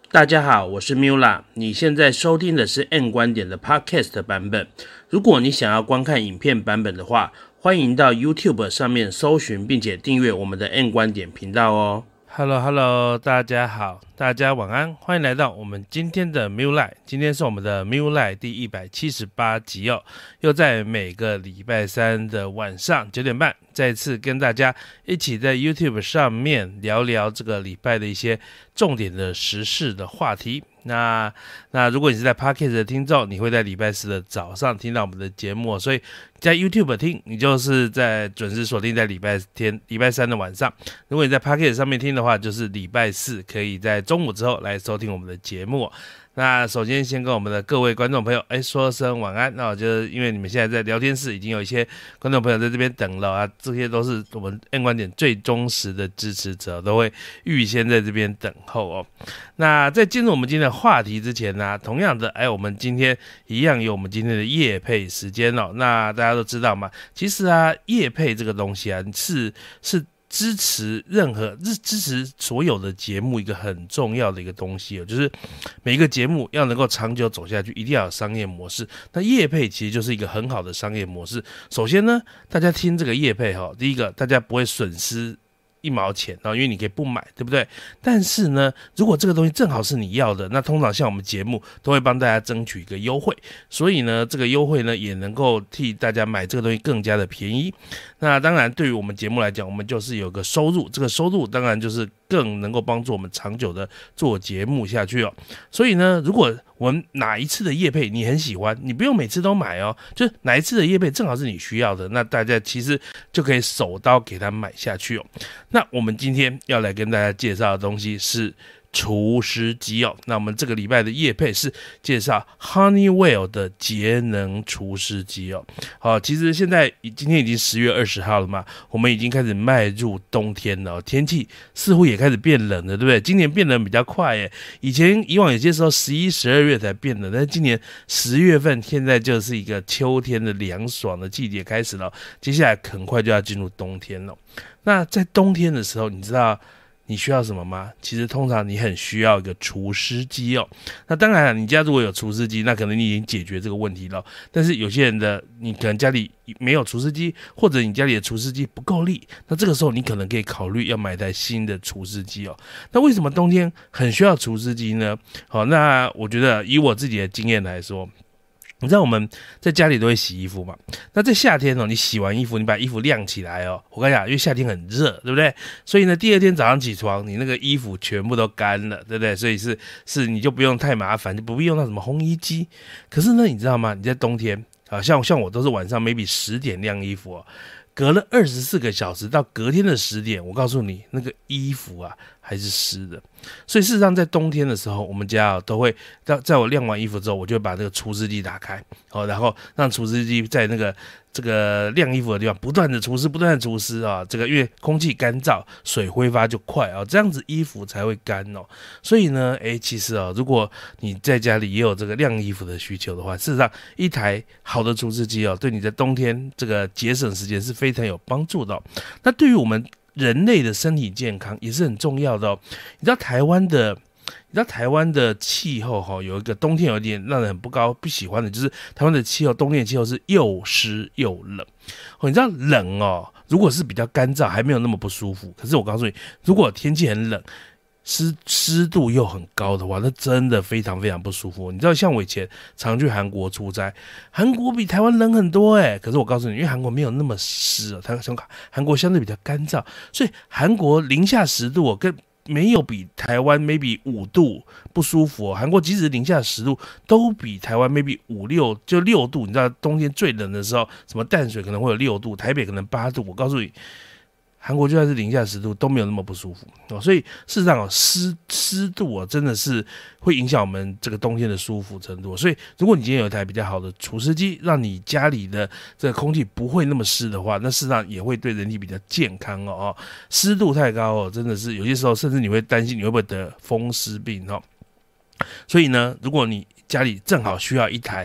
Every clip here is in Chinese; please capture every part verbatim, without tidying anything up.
大家好，我是 Mula， 你现在收听的是 N 观点的 Podcast 版本。如果你想要观看影片版本的话，欢迎到 YouTube 上面搜寻并且订阅我们的 N 观点频道哦。Hello Hello， 大家好，大家晚安，欢迎来到我们今天的 Mula。今天是我们的 Mula 第一百七十八集哦，又在每个礼拜三的晚上九点半，再次跟大家一起在 YouTube 上面聊聊这个礼拜的一些重点的时事的话题。那那如果你是在 Podcast 的听众，你会在礼拜四的早上听到我们的节目，所以在 YouTube 听，你就是在准时锁定在礼拜天、礼拜三的晚上。如果你在 Podcast 上面听的话，就是礼拜四可以在中午之后来收听我们的节目。那首先先跟我们的各位观众朋友哎说声晚安。那我觉得因为你们现在在聊天室已经有一些观众朋友在这边等了啊，这些都是我们 N 观点最忠实的支持者，都会预先在这边等候哦。那在进入我们今天的话题之前呢、啊，同样的哎，我们今天一样有我们今天的业配时间哦。那大家都知道嘛，其实啊，业配这个东西啊，是是。支持任何支持所有的节目一个很重要的一个东西哦，就是每一个节目要能够长久走下去，一定要有商业模式。那业配其实就是一个很好的商业模式。首先呢，大家听这个业配哈，第一个大家不会损失一毛钱，因为你可以不买，对不对？但是呢，如果这个东西正好是你要的，那通常像我们节目都会帮大家争取一个优惠，所以呢，这个优惠呢也能够替大家买这个东西更加的便宜。那当然，对于我们节目来讲，我们就是有个收入，这个收入当然就是更能够帮助我们长久的做节目下去哦。所以呢，如果我们哪一次的业配你很喜欢，你不用每次都买哦，就是哪一次的业配正好是你需要的，那大家其实就可以手刀给它买下去哦。那我们今天要来跟大家介绍的东西是除湿机哦。那我们这个礼拜的业配是介绍 Honeywell 的节能除湿机哦。好，其实现在今天已经十月二十号了嘛，我们已经开始迈入冬天了、哦，天气似乎也开始变冷了，对不对？今年变冷比较快耶，以前以往有些时候十一、十二月才变冷，但是今年十月份现在就是一个秋天的凉爽的季节开始了，接下来很快就要进入冬天了。那在冬天的时候，你知道你需要什么吗？其实通常你很需要一个除湿机哦。那当然了，你家如果有除湿机，那可能你已经解决这个问题了。但是有些人的，你可能家里没有除湿机，或者你家里的除湿机不够力，那这个时候你可能可以考虑要买台新的除湿机哦。那为什么冬天很需要除湿机呢？好，那我觉得以我自己的经验来说，你知道我们在家里都会洗衣服嘛？那在夏天哦，你洗完衣服，你把衣服晾起来哦。我跟你讲，因为夏天很热，对不对？所以呢，第二天早上起床，你那个衣服全部都干了，对不对？所以是是，你就不用太麻烦，就不必用到什么烘衣机。可是呢，你知道吗？你在冬天啊，像像我都是晚上 maybe 十点晾衣服哦，隔了二十四个小时到隔天的十点，我告诉你，那个衣服啊还是湿的。所以事实上，在冬天的时候，我们家、啊、都会在在我晾完衣服之后，我就会把这个除湿机打开，哦，然后让除湿机在那个这个晾衣服的地方不断的除湿，不断的除湿啊。这个因为空气干燥，水挥发就快啊，这样子衣服才会干哦。所以呢，哎，其实啊，如果你在家里也有这个晾衣服的需求的话，事实上一台好的除湿机哦，对你在冬天这个节省时间是非常有帮助的、哦。那对于我们人类的身体健康也是很重要的哦。你知道台湾的，你知道台湾的气候哈、哦，有一个冬天有一点让人很不高不喜欢的，就是台湾的气候，冬天的气候是又湿又冷。哦，你知道冷哦，如果是比较干燥，还没有那么不舒服。可是我告诉你，如果天气很冷，湿湿度又很高的话，那真的非常非常不舒服。你知道，像我以前常去韩国出差，韩国比台湾冷很多哎，可是我告诉你，因为韩国没有那么湿啊，它韩国相对比较干燥，所以韩国零下十度跟没有比台湾 maybe 五度不舒服哦。韩国即使零下十度，都比台湾 maybe 五六就六度。你知道冬天最冷的时候，什么淡水可能会有六度，台北可能八度。我告诉你，韩国就算是零下十度都没有那么不舒服哦，所以事实上哦，湿湿度哦真的是会影响我们这个冬天的舒服程度。所以如果你今天有一台比较好的除湿机，让你家里的这个空气不会那么湿的话，那事实上也会对人体比较健康哦。哦，湿度太高哦，真的是有些时候甚至你会担心你会不会得风湿病哦。所以呢，如果你家里正好需要一台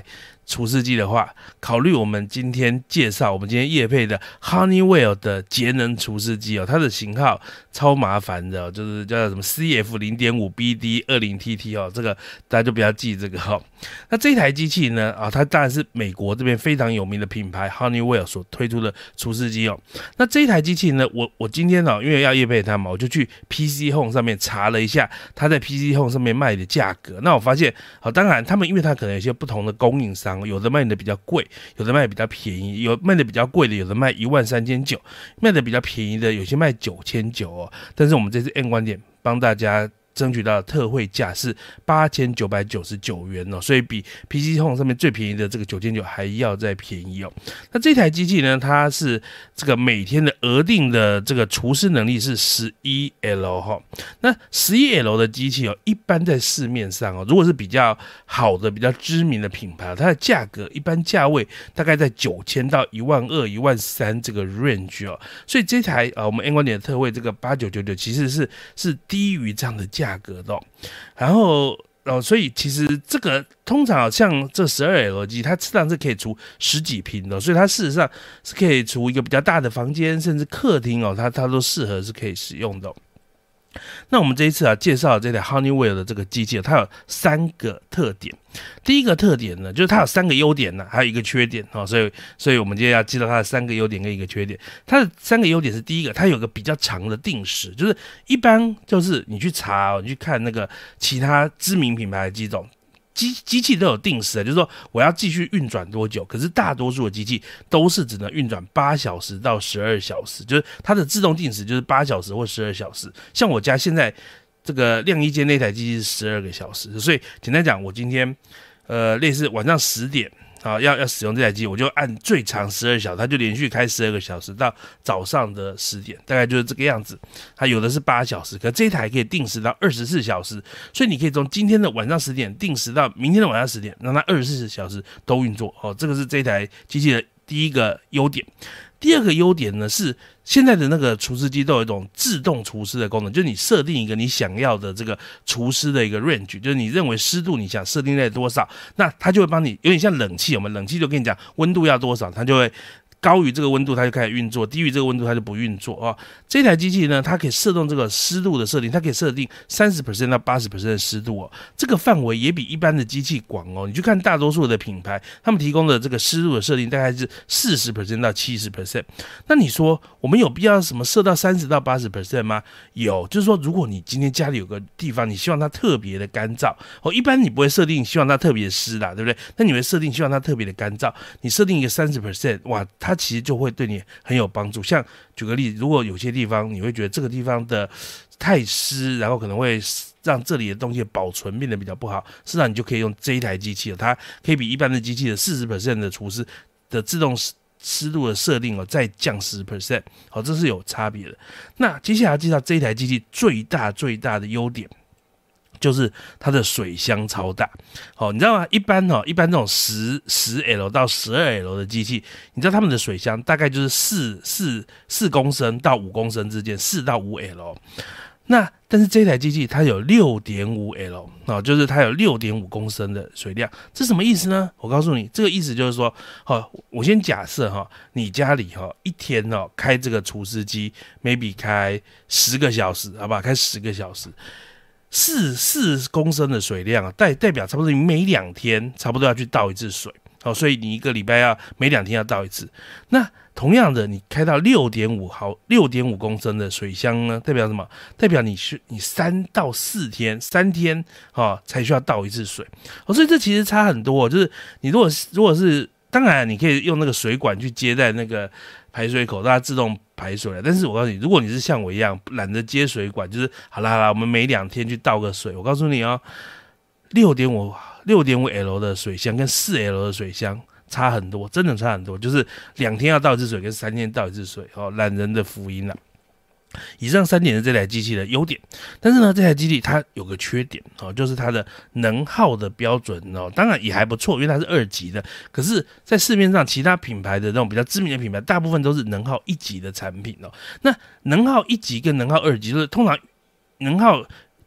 除湿机的话，考虑我们今天介绍我们今天业配的 Honeywell 的节能除湿机哦，它的型号超麻烦的、哦，就是叫什么 C F 零点五 B D 二十 T T 哦，这个大家就不要记这个哈、哦。那这台机器呢啊、哦，它当然是美国这边非常有名的品牌 Honeywell 所推出的除湿机哦。那这一台机器呢，我我今天哦，因为要业配它嘛，我就去 P C Home 上面查了一下，它在 P C Home 上面卖的价格。那我发现，好、哦，当然他们因为它可能有些不同的供应商。有的卖的比较贵，有的卖的比较便宜，有卖的比较贵的，有的卖一万三千九，卖的比较便宜的，有些卖九千九哦。但是我们这次 M 观点帮大家争取到的特惠价是八千九百九十九元哦，所以比 P C Home 上面最便宜的这个九千九还要再便宜哦。那这台机器呢，它是这个每天的额定的这个除湿能力是 十一 L 哈、哦。那 十一 L 的机器哦，一般在市面上哦，如果是比较好的、比较知名的品牌，它的价格一般价位大概在九千到一万二、一万三这个 range 哦。所以这台啊，我们 M 观点的特惠这个八千九百九十九其实是是低于这样的价。价格的、哦，然后哦，所以其实这个通常像这 十二 L 机，它实际上是可以除十几平的、哦，所以它事实上是可以除一个比较大的房间，甚至客厅哦，它它都适合是可以使用的、哦。那我们这一次啊介绍这台 Honeywell 的这个机器，它有三个特点。第一个特点呢，就是它有三个优点呢，还有一个缺点哦，所以所以我们今天要介绍它的三个优点跟一个缺点。它的三个优点是第一个，它有个比较长的定时，就是一般就是你去查、哦，你去看那个其他知名品牌的机种。机机器都有定时的，就是说我要继续运转多久，可是大多数的机器都是只能运转八小时到十二小时，就是它的自动定时就是八小时或十二小时。像我家现在这个晾衣间那台机器是十二个小时，所以简单讲，我今天呃类似晚上十点。啊，要要使用这台机，我就按最长十二小时，它就连续开十二个小时到早上的十点，大概就是这个样子。它有的是八小时，可这一台可以定时到二十四小时，所以你可以从今天的晚上十点定时到明天的晚上十点，让它二十四小时都运作。哦，这个是这台机器的第一个优点。第二个优点呢是现在的那个除湿机都有一种自动除湿的功能，就是你设定一个你想要的这个除湿的一个 range， 就是你认为湿度你想设定在多少，那它就会帮你有点像冷气，我们冷气就跟你讲温度要多少，它就会高于这个温度它就开始运作，低于这个温度它就不运作哦。这台机器呢，它可以设定这个湿度的设定，它可以设定 百分之三十 到 百分之八十 的湿度哦，这个范围也比一般的机器广哦。你去看大多数的品牌，他们提供的这个湿度的设定大概是 百分之四十 到 百分之七十。那你说我们有必要什么设到三十到 百分之八十 吗？有，就是说如果你今天家里有个地方，你希望它特别的干燥哦，一般你不会设定希望它特别湿啦，对不对？那你会设定希望它特别的干燥，你设定一个 百分之三十， 哇，它其实就会对你很有帮助。像举个例子，如果有些地方你会觉得这个地方的太湿，然后可能会让这里的东西保存变得比较不好，事实上你就可以用这一台机器了，它可以比一般的机器的 百分之四十 的除湿的自动湿度的设定哦，再降 百分之十， 好，这是有差别的。那接下来介绍这一台机器最大最大的优点。就是它的水箱超大，好、哦，你知道吗？一般哦，一般这种十十 L 到十二 L 的机器，你知道他们的水箱大概就是四四四公升到五公升之间，四到五 L。那但是这台机器它有 六点五 L， 哦，就是它有 六点五公升的水量，这什么意思呢？我告诉你，这个意思就是说，哦，我先假设哈、哦，你家里哈、哦、一天哦开这个除湿机 ，maybe 开十个小时，好吧，开十个小时。四四公升的水量啊，代代表差不多你每两天差不多要去倒一次水，好、哦，所以你一个礼拜要每两天要倒一次。那同样的，你开到 六点五 毫 六点五公升的水箱呢，代表什么？代表你是你三到四天，三天哦才需要倒一次水，哦，所以这其实差很多、哦。就是你如果如果是，当然你可以用那个水管去接在那个排水口，让它自动排水了。但是我告诉你，如果你是像我一样懒得接水管，就是好啦好啦，我们每两天去倒个水。我告诉你哦， 六点五 六点五 L 的水箱跟 四 L 的水箱差很多，真的差很多，就是两天要倒一次水跟三天倒一次水哦，懒人的福音啦。以上三点是这台机器的优点，但是呢，这台机器它有个缺点哦，就是它的能耗的标准哦，当然也还不错，因为它是二级的。可是，在市面上其他品牌的那种比较知名的品牌，大部分都是能耗一级的产品哦。那能耗一级跟能耗二级，就是通常能耗这个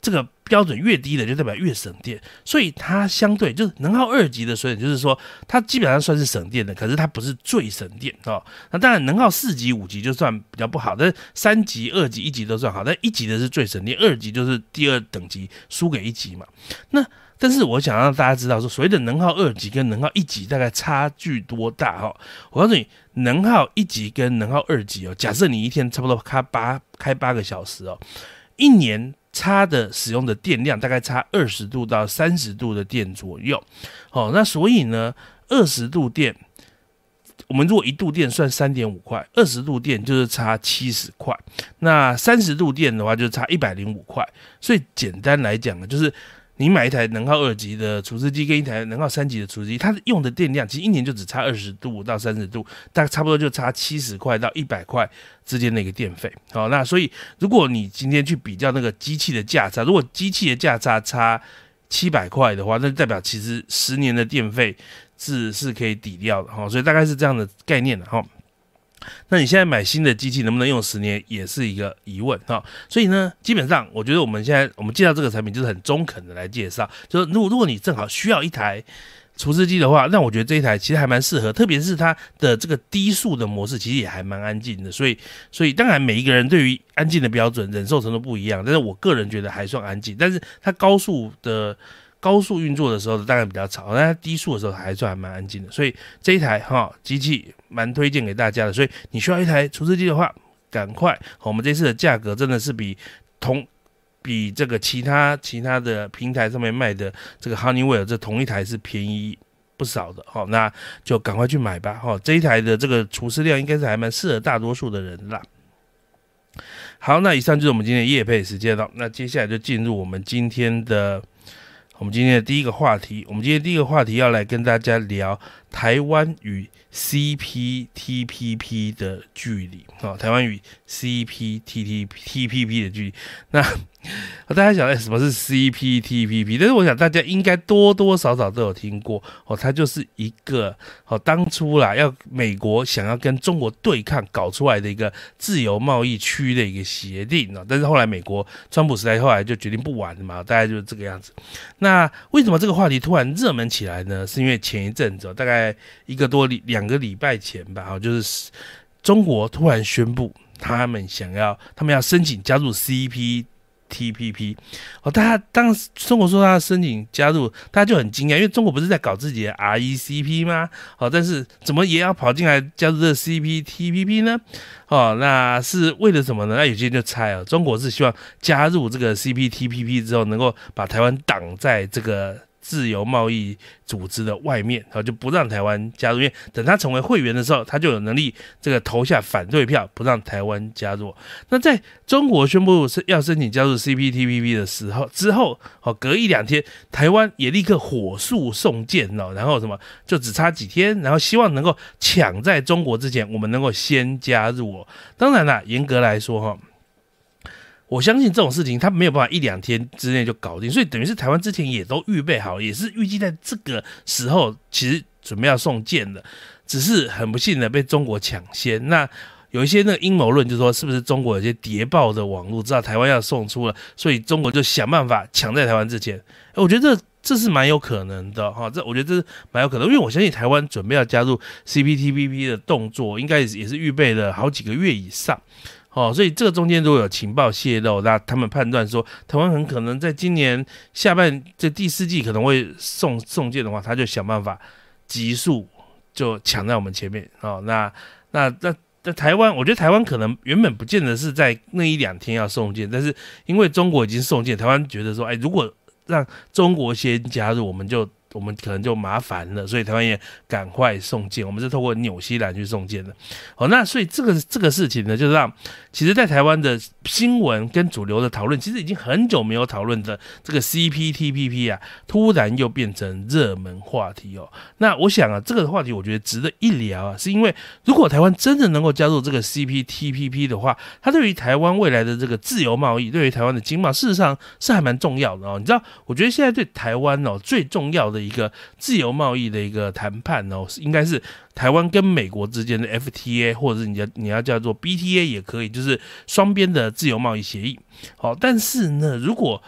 标准越低的就代表越省电，所以它相对就是能耗二级的水准，就是说它基本上算是省电的，可是它不是最省电哦。那当然能耗四级、五级就算比较不好，但是三级、二级、一级都算好，但一级的是最省电，二级就是第二等级输给一级嘛。那但是我想让大家知道说，所谓的能耗二级跟能耗一级大概差距多大哈？我告诉你，能耗一级跟能耗二级哦，假设你一天差不多开八开八个小时哦，一年差的使用的电量大概差二十度到三十度的电左右，哦，那所以呢，二十度电，我们如果一度电算三点五块，二十度电就是差七十块，那三十度电的话就差一百零五块，所以简单来讲呢，就是你买一台能耗二级的除湿机跟一台能耗三级的除湿机，它用的电量其实一年就只差二十度到三十度，大概差不多就差七十块到一百块之间的一个电费。好，那所以如果你今天去比较那个机器的价差，如果机器的价差差七百块的话，那代表其实十年的电费是是可以抵掉的哈，所以大概是这样的概念的哈。那你现在买新的机器能不能用十年也是一个疑问哈，所以呢，基本上我觉得我们现在我们介绍这个产品就是很中肯的来介绍，就是如果如果你正好需要一台除湿机的话，那我觉得这一台其实还蛮适合，特别是它的这个低速的模式，其实也还蛮安静的。所以，所以当然每一个人对于安静的标准忍受程度不一样，但是我个人觉得还算安静。但是它高速的高速运作的时候当然比较吵，但它低速的时候还算还蛮安静的。所以这一台哈机器蛮推荐给大家的。所以你需要一台除湿机的话，赶快，我们这次的价格真的是比同。比这个其他其他的平台上面卖的这个 Honeywell 这同一台是便宜不少的，好，那就赶快去买吧，好，这一台的这个除湿量应该是还蛮适合大多数的人啦。好，那以上就是我们今天的业配时间了，那接下来就进入我们今天的我们今天的第一个话题，我们今天第一个话题要来跟大家聊台湾与 C P T P P 的距离，哦，台湾与 C P T P P 的距离。那大家想，哎，什么是 C P T P P？ 但是我想大家应该多多少少都有听过哦，它就是一个哦，当初啦要美国想要跟中国对抗搞出来的一个自由贸易区的一个协定哦，但是后来美国川普时代后来就决定不玩了嘛，大概就是这个样子。那为什么这个话题突然热门起来呢？是因为前一阵子，大概一个多礼两个礼拜前吧，就是中国突然宣布他们想要，他们要申请加入 C P T P P， 哦，大家当中国说他申请加入，大家就很惊讶，因为中国不是在搞自己的 R E C P 吗？哦，但是怎么也要跑进来加入这个 C P T P P 呢？哦，那是为了什么呢？那有些人就猜哦，中国是希望加入这个 C P T P P 之后，能够把台湾挡在这个自由贸易组织的外面，然后就不让台湾加入，因为等他成为会员的时候，他就有能力这个投下反对票，不让台湾加入。那在中国宣布要申请加入 C P T P P 的时候之后，哦，隔一两天，台湾也立刻火速送件哦，然后什么就只差几天，然后希望能够抢在中国之前，我们能够先加入哦。当然啦，严格来说哈。我相信这种事情他没有办法一两天之内就搞定，所以等于是台湾之前也都预备好，也是预计在这个时候其实准备要送件的，只是很不幸的被中国抢先。那有一些那个阴谋论就说是不是中国有些谍报的网络知道台湾要送出了，所以中国就想办法抢在台湾之前。我觉得这这是蛮有可能的哈，这我觉得这是蛮有可能，因为我相信台湾准备要加入 C P T P P 的动作，应该也是预备了好几个月以上。哦，所以这个中间如果有情报泄露，那他们判断说台湾很可能在今年下半这第四季可能会送送件的话，他就想办法急速就抢在我们前面哦。那那那那台湾，我觉得台湾可能原本不见得是在那一两天要送件，但是因为中国已经送件，台湾觉得说，哎，如果让中国先加入，我们就。我们可能就麻烦了，所以台湾也赶快送件，我们是透过纽西兰去送件的。好，那所以这个这个事情呢，就让其实在台湾的新闻跟主流的讨论，其实已经很久没有讨论的这个 C P T P P 啊，突然又变成热门话题哦。那我想啊，这个话题我觉得值得一聊啊，是因为如果台湾真的能够加入这个 C P T P P 的话，它对于台湾未来的这个自由贸易，对于台湾的经贸，事实上是还蛮重要的哦。你知道，我觉得现在对台湾哦最重要的一个自由贸易的一个谈判哦，应该是台湾跟美国之间的 F T A， 或者是你要你要叫做 B T A 也可以，就是双边的自由贸易协议。好，但是呢，如果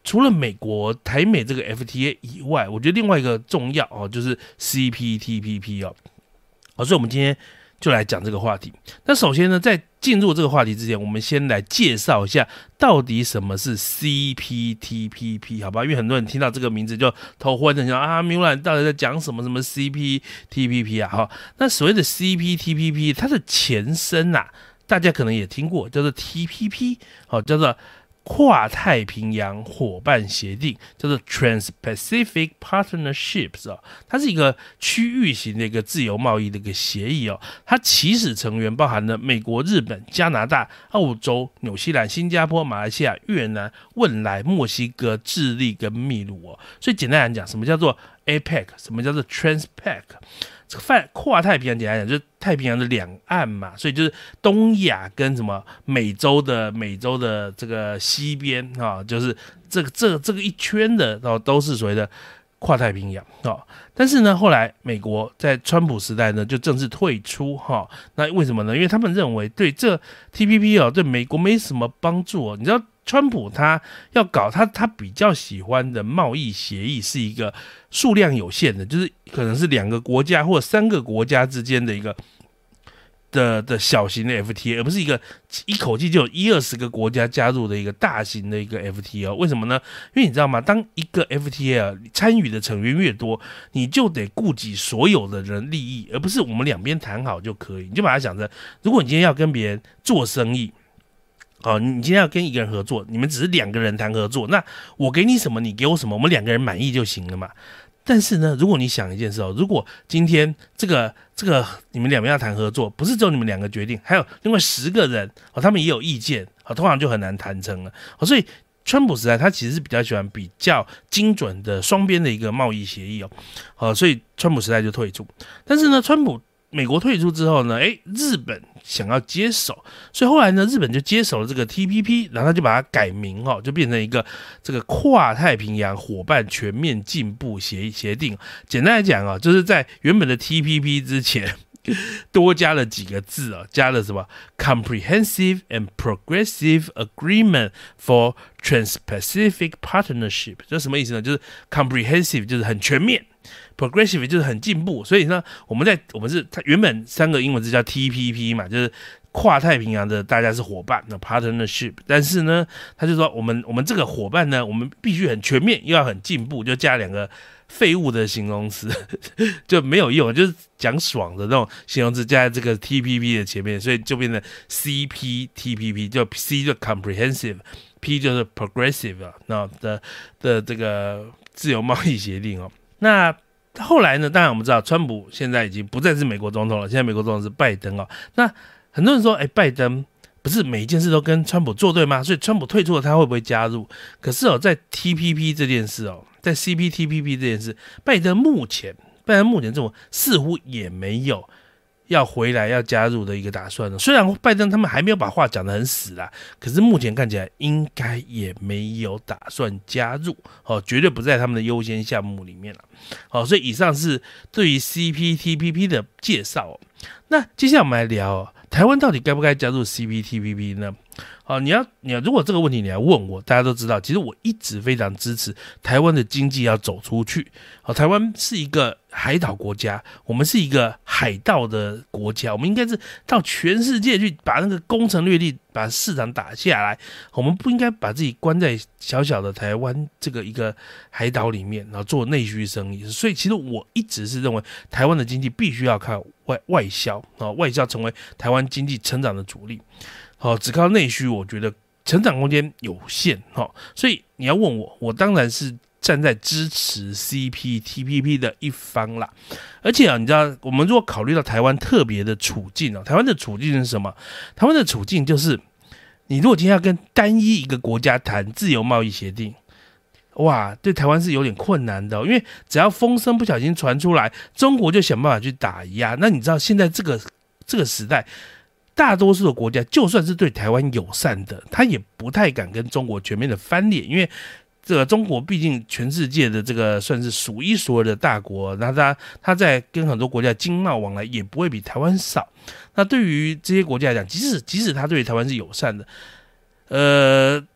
除了美国台美这个 F T A 以外，我觉得另外一个重要哦，就是 C P T P P 哦。好，所以我们今天就来讲这个话题。那首先呢，在进入这个话题之前，我们先来介绍一下到底什么是 C P T P P， 好吧？因为很多人听到这个名字就头昏的想啊，明兰到底在讲什么什么 C P T P P 啊？哈，那所谓的 C P T P P， 它的前身啊，大家可能也听过，叫做 T P P， 好，叫做跨太平洋伙伴协定，叫做 Trans-Pacific Partnerships 哦，它是一个区域型的一个自由贸易的一个协议哦。它起始成员包含了美国、日本、加拿大、澳洲、纽西兰、新加坡、马来西亚、越南、汶莱、墨西哥、智利跟秘鲁哦。所以简单来讲，什么叫做 A P E C， 什么叫做 Trans-Pac？这个跨太平洋简单讲就是太平洋的两岸嘛，所以就是东亚跟什么美洲的美洲的这个西边啊、哦，就是这个这个这个一圈的哦，都是所谓的跨太平洋哦。但是呢，后来美国在川普时代呢就正式退出哈、哦。那为什么呢？因为他们认为对这 T P P 哦对美国没什么帮助哦。你知道川普他要搞他他比较喜欢的贸易协议是一个数量有限的，就是可能是两个国家或三个国家之间的一个的的小型的 F T A， 而不是一个一口气就有一二十个国家加入的一个大型的一个 F T A。为什么呢？因为你知道吗？当一个 F T A 啊参与的成员越多，你就得顾及所有的人利益，而不是我们两边谈好就可以。你就把它想着，如果你今天要跟别人做生意。哦，你今天要跟一个人合作，你们只是两个人谈合作，那我给你什么，你给我什么，我们两个人满意就行了嘛。但是呢，如果你想一件事哦，如果今天这个这个你们两边要谈合作，不是只有你们两个决定，还有另外十个人哦，他们也有意见，哦，通常就很难谈成了。哦，所以川普时代他其实是比较喜欢比较精准的双边的一个贸易协议哦，哦，所以川普时代就退出。但是呢，川普美国退出之后呢，诶，日本想要接手，所以后来呢，日本就接手了这个 T P P， 然后他就把它改名哦，就变成一个这个跨太平洋伙伴全面进步协协定。简单来讲啊，就是在原本的 T P P 之前多加了几个字啊，加了什么 Comprehensive and Progressive Agreement for Trans-Pacific Partnership， 这什么意思呢？就是 Comprehensive 就是很全面。Progressive 就是很进步，所以呢，我们在我们是它原本三个英文字叫 T P P 嘛，就是跨太平洋的大家是伙伴的 partnership， 但是呢，他就说我们我们这个伙伴呢，我们必须很全面，又要很进步，就加两个废物的形容词就没有用，就是讲爽的那种形容词加在这个 T P P 的前面，所以就变成 C P T P P， 就 C 就 comprehensive，P 就是 progressive 啊，那的的这个自由贸易协定哦，那。后来呢？当然我们知道，川普现在已经不再是美国总统了，现在美国总统是拜登哦。那很多人说，哎，拜登不是每一件事都跟川普作对吗？所以川普退出了，他会不会加入？可是哦，在 T P P 这件事哦，在 C P T P P 这件事，拜登目前，拜登目前这种似乎也没有要回来要加入的一个打算呢。虽然拜登他们还没有把话讲得很死啦，可是目前看起来应该也没有打算加入哦，绝对不在他们的优先项目里面了。好，所以以上是对于 C P T P P 的介绍哦。那接下来我们来聊哦，台湾到底该不该加入 C P T P P 呢？好，你要你要如果这个问题你来问我，大家都知道，其实我一直非常支持台湾的经济要走出去。好，台湾是一个海岛国家，我们是一个海盗的国家，我们应该是到全世界去把那个攻城略地，把市场打下来。我们不应该把自己关在小小的台湾这个一个海岛里面，然后做内需生意。所以其实我一直是认为台湾的经济必须要靠外外销啊，外销成为台湾经济成长的主力。好，只靠内需，我觉得成长空间有限。好，所以你要问我，我当然是站在支持 C P T P P 的一方啦。而且啊，你知道，我们如果考虑到台湾特别的处境啊，台湾的处境是什么？台湾的处境就是，你如果今天要跟单一一个国家谈自由贸易协定，哇，对台湾是有点困难的哦，因为只要风声不小心传出来，中国就想办法去打压。那你知道现在这个这个时代，大多数的国家就算是对台湾友善的，他也不太敢跟中国全面的翻脸，因为这个中国毕竟全世界的这个算是数一数二的大国，那他他在跟很多国家经贸往来也不会比台湾少。那对于这些国家来讲，即使即使他对台湾是友善的，呃，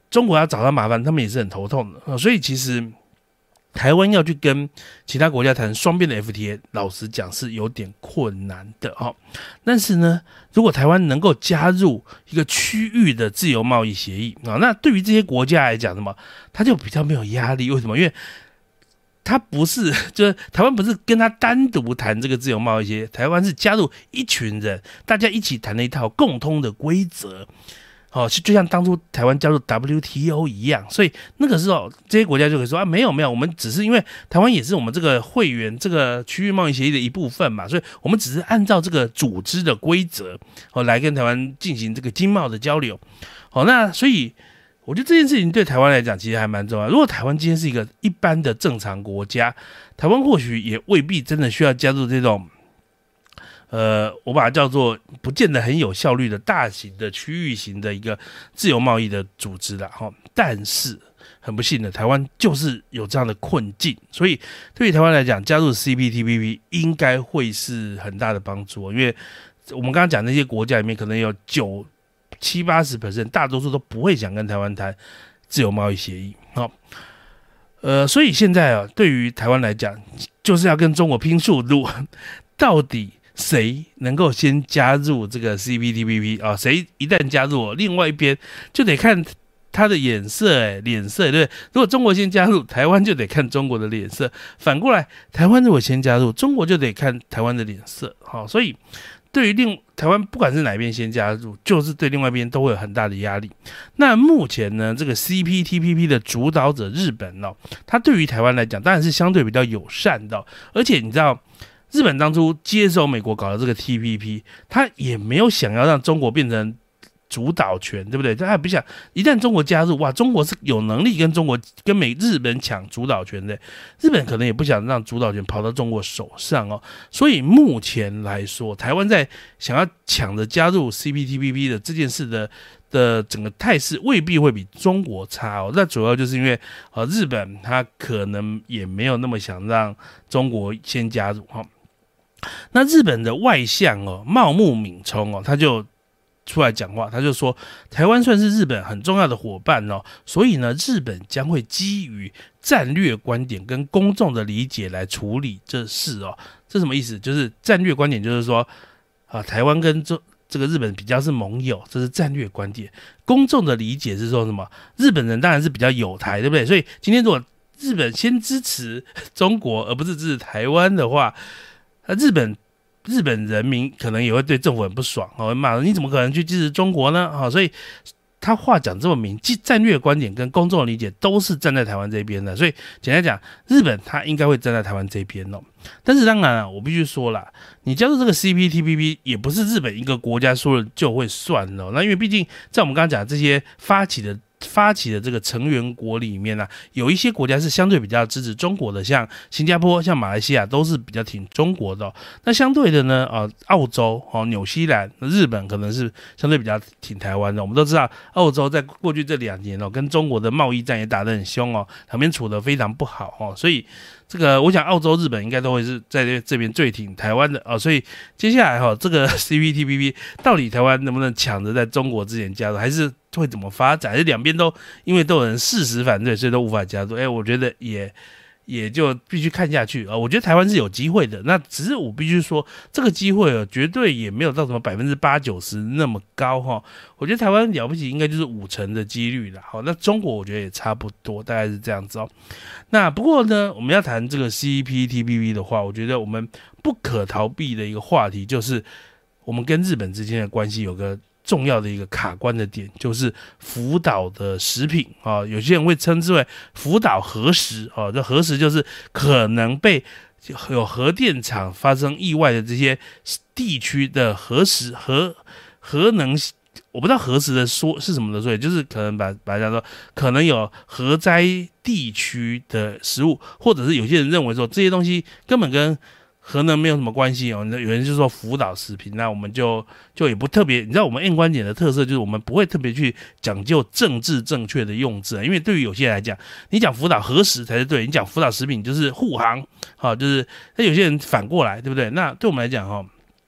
中国要找他麻烦，他们也是很头痛的。呃、所以其实台湾要去跟其他国家谈双边的 F T A， 老实讲是有点困难的哈。但是呢，如果台湾能够加入一个区域的自由贸易协议啊，那对于这些国家来讲，什么他就比较没有压力。为什么？因为他不是，就是台湾不是跟他单独谈这个自由贸易协议，台湾是加入一群人，大家一起谈了一套共通的规则。哦，就像当初台湾加入 W T O 一样，所以那个时候这些国家就可以说啊，没有没有，我们只是因为台湾也是我们这个会员这个区域贸易协议的一部分嘛，所以我们只是按照这个组织的规则哦来跟台湾进行这个经贸的交流。好、哦，那所以我觉得这件事情对台湾来讲其实还蛮重要。如果台湾今天是一个一般的正常国家，台湾或许也未必真的需要加入这种。呃，我把它叫做不见得很有效率的大型的区域型的一个自由贸易的组织啦齁，但是很不幸的，台湾就是有这样的困境，所以对于台湾来讲，加入 C P T P P 应该会是很大的帮助，因为我们刚刚讲那些国家里面，可能有九七八十 percent， 大多数都不会想跟台湾谈自由贸易协议齁。呃，所以现在啊，对于台湾来讲，就是要跟中国拼速度，到底谁能够先加入这个 C P T P P 啊？谁一旦加入，另外一边就得看他的眼色，哎，脸色，对不对？如果中国先加入，台湾就得看中国的脸色；反过来，台湾如果先加入，中国就得看台湾的脸色。好，所以对于另台湾，不管是哪一边先加入，就是对另外一边都会有很大的压力。那目前呢，这个 C P T P P 的主导者日本哦，它对于台湾来讲，当然是相对比较友善的、哦，而且你知道。日本当初接手美国搞的这个 T P P， 他也没有想要让中国变成主导权，对不对？他也不想一旦中国加入，哇，中国是有能力跟中国跟美日本抢主导权的，日本可能也不想让主导权跑到中国手上哦。所以目前来说，台湾在想要抢着加入 C P T P P 的这件事的的整个态势未必会比中国差哦。那主要就是因为呃日本他可能也没有那么想让中国先加入哈。那日本的外相哦，茂木敏充哦，他就出来讲话，他就说，台湾算是日本很重要的伙伴哦，所以呢，日本将会基于战略观点跟公众的理解来处理这事哦。这什么意思？就是战略观点，就是说啊，台湾跟这这个日本比较是盟友，这是战略观点。公众的理解是说什么？日本人当然是比较友台，对不对？所以今天如果日本先支持中国，而不是支持台湾的话，那日本日本人民可能也会对政府很不爽，会骂你怎么可能去支持中国呢？所以他话讲这么明，即战略观点跟公众的理解都是站在台湾这边的，所以简单讲，日本他应该会站在台湾这边哦。但是当然啊，我必须说啦，你加入这个 C P T P P 也不是日本一个国家说了就会算哦。那因为毕竟在我们刚刚讲这些发起的。发起的这个成员国里面呢、啊，有一些国家是相对比较支持中国的，像新加坡、像马来西亚都是比较挺中国的、哦。那相对的呢，呃，澳洲、哦、纽西兰、日本可能是相对比较挺台湾的。我们都知道，澳洲在过去这两年哦，跟中国的贸易战也打得很凶哦，两边处得非常不好哦，所以。这个我想澳洲、日本应该都会是在这边最挺台湾的啊、哦，所以接下来哈、哦，这个 C P T P P 到底台湾能不能抢着在中国之前加入，还是会怎么发展？还是两边都因为都有人誓死反对，所以都无法加入？哎，我觉得也也就必须看下去啊、哦。我觉得台湾是有机会的，那只是我必须说，这个机会啊，绝对也没有到什么百分之八九十那么高哈、哦。我觉得台湾了不起，应该就是五成的几率啦。好，那中国我觉得也差不多，大概是这样子哦。那不过呢，我们要谈这个 C P T P P 的话，我觉得我们不可逃避的一个话题就是我们跟日本之间的关系有个重要的一个卡关的点，就是福岛的食品啊，有些人会称之为福岛核食啊，这核食就是可能被有核电厂发生意外的这些地区的核食核核能。我不知道核食的说是什么的，所以就是可能把把它讲说，可能有核灾地区的食物，或者是有些人认为说这些东西根本跟核能没有什么关系哦。有人就说福岛食品，那我们就就也不特别，你知道我们 N 观点的特色就是我们不会特别去讲究政治正确的用字，因为对于有些人来讲，你讲福岛核食才是对，你讲福岛食品就是护航，好、哦，就是那有些人反过来，对不对？那对我们来讲哈、哦。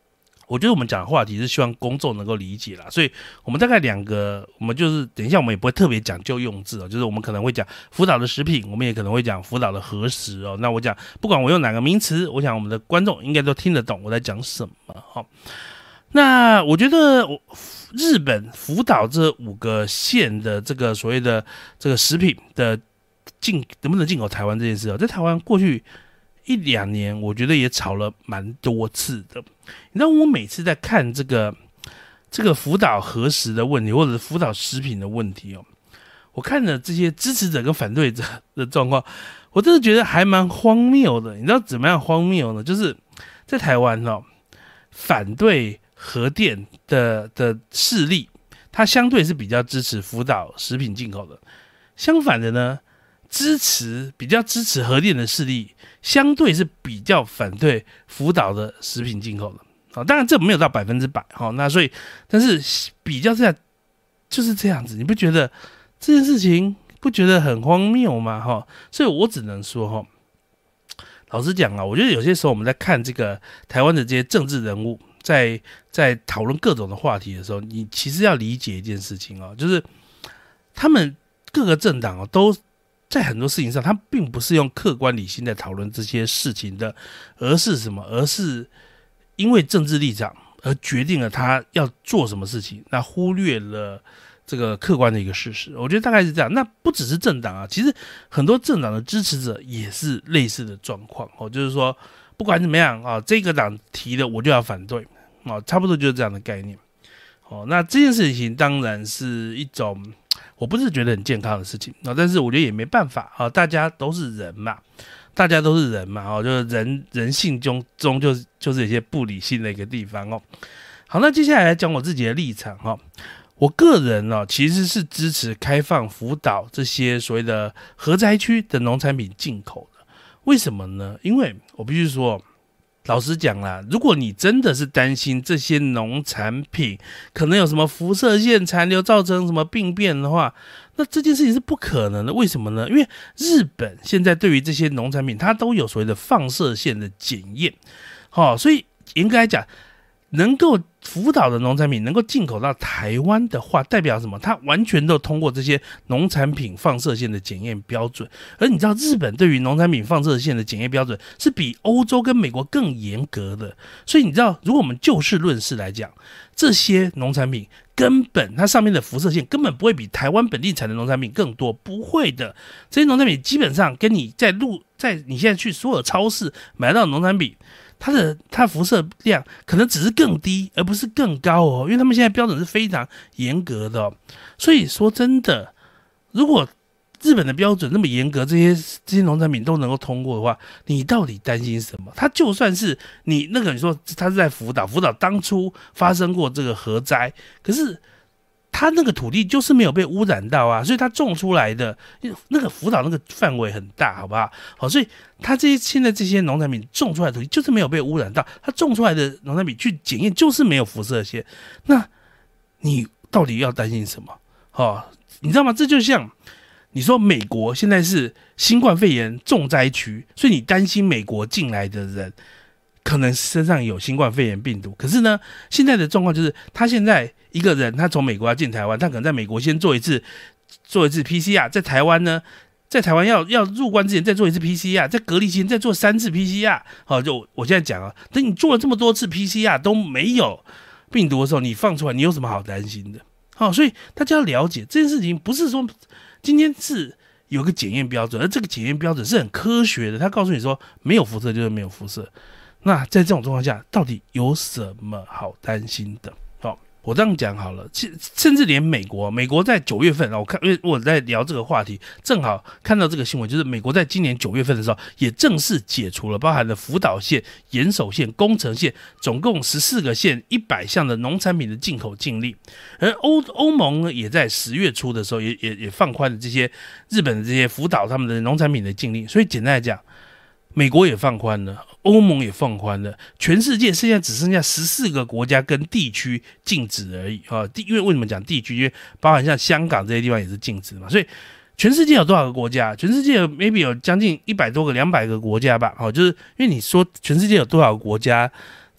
我觉得我们讲的话题是希望公众能够理解啦，所以我们大概两个，我们就是等一下我们也不会特别讲究用字哦，就是我们可能会讲福岛的食品，我们也可能会讲福岛的核食哦。那我讲不管我用哪个名词，我想我们的观众应该都听得懂我在讲什么哈。那我觉得我日本福岛这五个县的这个所谓的这个食品的进能不能进口台湾这件事哦，在台湾过去一两年，我觉得也吵了蛮多次的。你知道，我每次在看这个这个福岛核食的问题，或者是福岛食品的问题哦，我看了这些支持者跟反对者的状况，我真的觉得还蛮荒谬的。你知道怎么样荒谬呢？就是在台湾哦，反对核电的的势力，它相对是比较支持福岛食品进口的。相反的呢，支持比较支持核电的势力，相对是比较反对福岛的食品进口的。好，当然这没有到百分之百，好，那所以但是比较下就是这样子，你不觉得这件事情不觉得很荒谬吗？哈，所以我只能说哈，老实讲啊，我觉得有些时候我们在看这个台湾的这些政治人物，在在讨论各种的话题的时候，你其实要理解一件事情哦，就是他们各个政党哦都。在很多事情上，他并不是用客观理性在讨论这些事情的，而是什么？而是因为政治立场而决定了他要做什么事情，那忽略了这个客观的一个事实。我觉得大概是这样。那不只是政党啊，其实很多政党的支持者也是类似的状况哦，就是说不管怎么样啊，这个党提的我就要反对哦，差不多就是这样的概念。哦，那这件事情当然是一种。我不是觉得很健康的事情，但是我觉得也没办法，大家都是人嘛，大家都是人嘛，就是人人性中中就是就是有些不理性的一个地方哦。好，那接下来来讲我自己的立场哈，我个人哦其实是支持开放福岛这些所谓的核灾区的农产品进口的。为什么呢？因为我必须说。老实讲啦，如果你真的是担心这些农产品可能有什么辐射线残留造成什么病变的话，那这件事情是不可能的。为什么呢？因为日本现在对于这些农产品，它都有所谓的放射线的检验，哦，所以严格来讲，能够福岛的农产品能够进口到台湾的话，代表什么？它完全都通过这些农产品放射线的检验标准。而你知道，日本对于农产品放射线的检验标准是比欧洲跟美国更严格的。所以你知道，如果我们就事论事来讲，这些农产品根本它上面的辐射线根本不会比台湾本地产的农产品更多，不会的。这些农产品基本上跟你在路在你现在去所有超市买到的农产品。它的它的辐射量可能只是更低，而不是更高哦，因为他们现在标准是非常严格的哦。所以说真的，如果日本的标准那么严格，这些这些农产品都能够通过的话，你到底担心什么？它就算是你那个你说它是在福岛，福岛当初发生过这个核灾，可是。它那个土地就是没有被污染到啊，所以它种出来的那个福岛那个范围很大，好不好？好，所以它这些现在这些农产品种出来的土地就是没有被污染到，它种出来的农产品去检验就是没有辐射线。那你到底要担心什么？哦，你知道吗？这就像你说美国现在是新冠肺炎重灾区，所以你担心美国进来的人。可能身上有新冠肺炎病毒，可是呢，现在的状况就是他现在一个人，他从美国要进台湾，他可能在美国先做一次做一次 P C R， 在台湾呢，在台湾要要入关之前再做一次 P C R， 在隔离期间再做三次 P C R。好，就我现在讲啊，等你做了这么多次 P C R 都没有病毒的时候，你放出来，你有什么好担心的？好，所以大家要了解这件事情，不是说今天是有个检验标准，而这个检验标准是很科学的，他告诉你说没有辐射就是没有辐射。那在这种状况下，到底有什么好担心的？好、哦，我这样讲好了，甚至连美国，美国在九月份，我看，因为我在聊这个话题，正好看到这个新闻，就是美国在今年九月份的时候，也正式解除了包含了福岛县、岩手县、宫城县，总共十四个县一百项的农产品的进口禁令。而欧欧盟呢，也在十月初的时候也，也也放宽了这些日本的这些福岛他们的农产品的禁令。所以简单来讲，美国也放宽了。欧盟也放宽了，全世界现在只剩下十四个国家跟地区禁止而已啊！因为为什么讲地区？因为包含像香港这些地方也是禁止嘛，所以全世界有多少个国家？全世界有 maybe 有将近一百多个、两百个国家吧。哦，就是因为你说全世界有多少个国家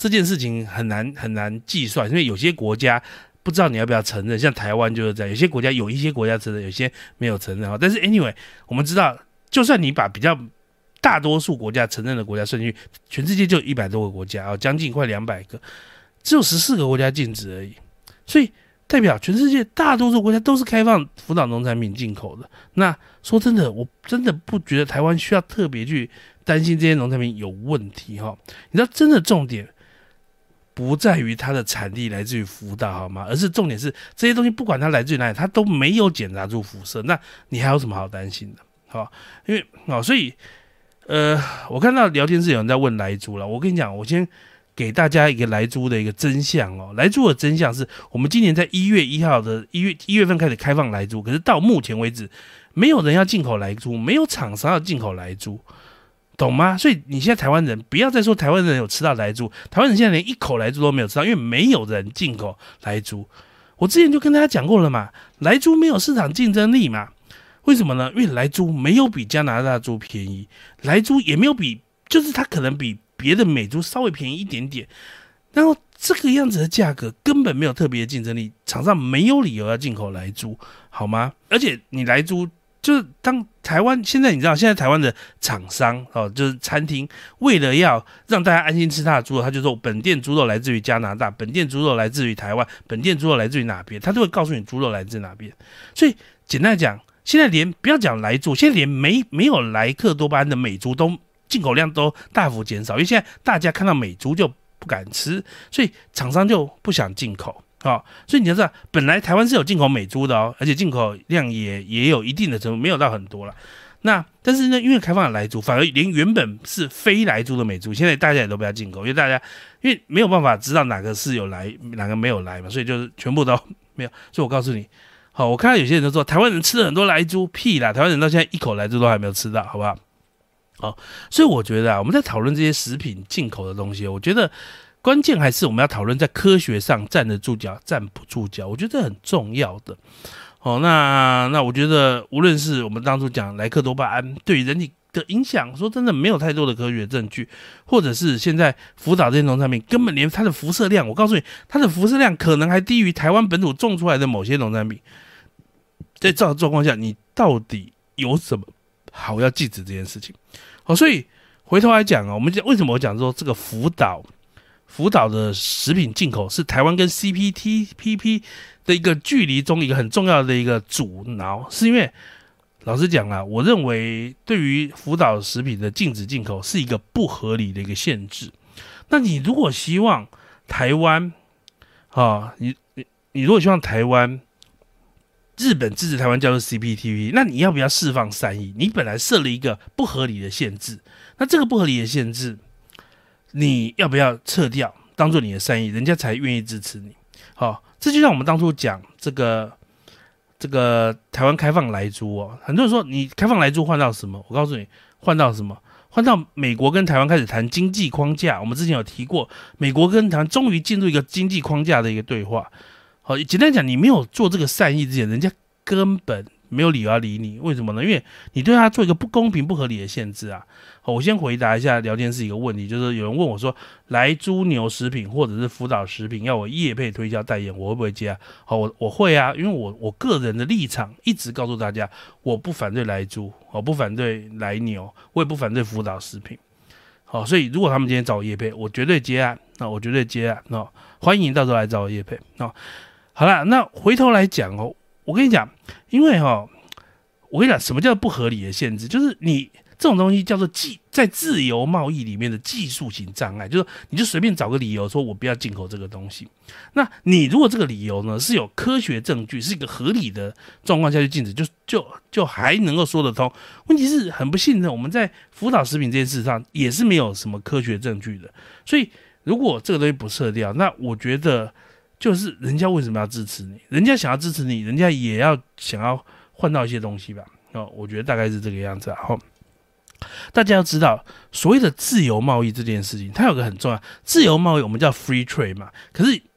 这件事情很难很难计算，因为有些国家不知道你要不要承认，像台湾就是这样，有些国家有一些国家承认，有些没有承认。但是 anyway， 我们知道，就算你把比较大多数国家承认的国家算进去，全世界就一百多个国家，将近快两百个，只有十四个国家禁止而已，所以代表全世界大多数国家都是开放福岛农产品进口的。那说真的，我真的不觉得台湾需要特别去担心这些农产品有问题哈。你知道，真的重点不在于它的产地来自于福岛好吗？而是重点是这些东西不管它来自于哪里，它都没有检查出辐射，那你还有什么好担心的？好，因为好，所以呃，我看到聊天室有人在问莱猪了，我跟你讲，我先给大家一个莱猪的一个真相哦。莱猪的真相是我们今年在一月一号的一月一月份开始开放莱猪，可是到目前为止，没有人要进口莱猪，没有厂商要进口莱猪。懂吗？所以你现在台湾人不要再说台湾人有吃到莱猪，台湾人现在连一口莱猪都没有吃到，因为没有人进口莱猪。我之前就跟大家讲过了嘛，莱猪没有市场竞争力嘛。为什么呢？因为莱猪没有比加拿大猪便宜，莱猪也没有比，就是它可能比别的美猪稍微便宜一点点。然后这个样子的价格根本没有特别的竞争力，厂商没有理由要进口莱猪，好吗？而且你莱猪。就是当台湾现在你知道，现在台湾的厂商哦，就是餐厅，为了要让大家安心吃他的猪肉，他就说本店猪肉来自于加拿大，本店猪肉来自于台湾，本店猪肉来自于哪边，他都会告诉你猪肉来自哪边。所以简单讲，现在连不要讲莱猪，现在连没没有莱克多巴胺的美猪都进口量都大幅减少，因为现在大家看到美猪就不敢吃，所以厂商就不想进口。哦，所以你要知道，本来台湾是有进口美猪的哦，而且进口量也也有一定的程度，没有到很多了。那但是呢，因为开放了莱猪，反而连原本是非莱猪的美猪，现在大家也都不要进口，因为大家因为没有办法知道哪个是有来，哪个没有来嘛，所以就是全部都没有。所以我告诉你，好，我看到有些人都说台湾人吃了很多莱猪，屁啦，台湾人到现在一口莱猪都还没有吃到，好不好？好，所以我觉得啊，我们在讨论这些食品进口的东西，我觉得。关键还是我们要讨论在科学上站得住脚，站不住脚，我觉得这很重要的。哦，那那我觉得无论是我们当初讲莱克多巴胺对于人体的影响，说真的没有太多的科学证据，或者是现在福岛这些农产品根本连它的辐射量，我告诉你，它的辐射量可能还低于台湾本土种出来的某些农产品。在这种状况下，你到底有什么好要禁止这件事情？好，所以回头来讲啊，我们讲为什么我讲说这个福岛。福岛的食品进口是台湾跟 C P T P P 的一个距离中一个很重要的一个阻挠，是因为老实讲啊，我认为对于福岛食品的禁止进口是一个不合理的一个限制。那你如果希望台湾啊，你你你如果希望台湾日本支持台湾加入 C P T P P， 那你要不要释放善意？你本来设了一个不合理的限制，那这个不合理的限制。你要不要撤掉，当做你的善意，人家才愿意支持你。好，这就像我们当初讲这个这个台湾开放莱猪哦，很多人说你开放莱猪换到什么？我告诉你，换到什么？换到美国跟台湾开始谈经济框架。我们之前有提过，美国跟台湾终于进入一个经济框架的一个对话。好，简单讲，你没有做这个善意之前，人家根本没有理由要理你。为什么呢？因为你对他做一个不公平、不合理的限制啊。好，我先回答一下聊天室一个问题，就是有人问我说，莱猪牛食品或者是福岛食品要我业配推销代言，我会不会接啊？好，我我会啊，因为我我个人的立场一直告诉大家，我不反对莱猪，我不反对莱牛，我也不反对福岛食品。好，所以如果他们今天找我业配，我绝对接案，那我绝对接案，那欢迎到时候来找我业配。那好了，那回头来讲哦，我跟你讲，因为哦，我跟你讲，什么叫不合理的限制？就是你。这种东西叫做技，在自由贸易里面的技术型障碍，就是你就随便找个理由说我不要进口这个东西。那你如果这个理由呢是有科学证据，是一个合理的状况下去禁止，就就就还能够说得通。问题是很不幸的，我们在福岛食品这件事上也是没有什么科学证据的。所以如果这个东西不撤掉，那我觉得就是人家为什么要支持你？人家想要支持你，人家也要想要换到一些东西吧。哦，我觉得大概是这个样子啊。哦大家要知道，所谓的自由贸易这件事情，它有个很重要，自由贸易我们叫 free trade 嘛，可是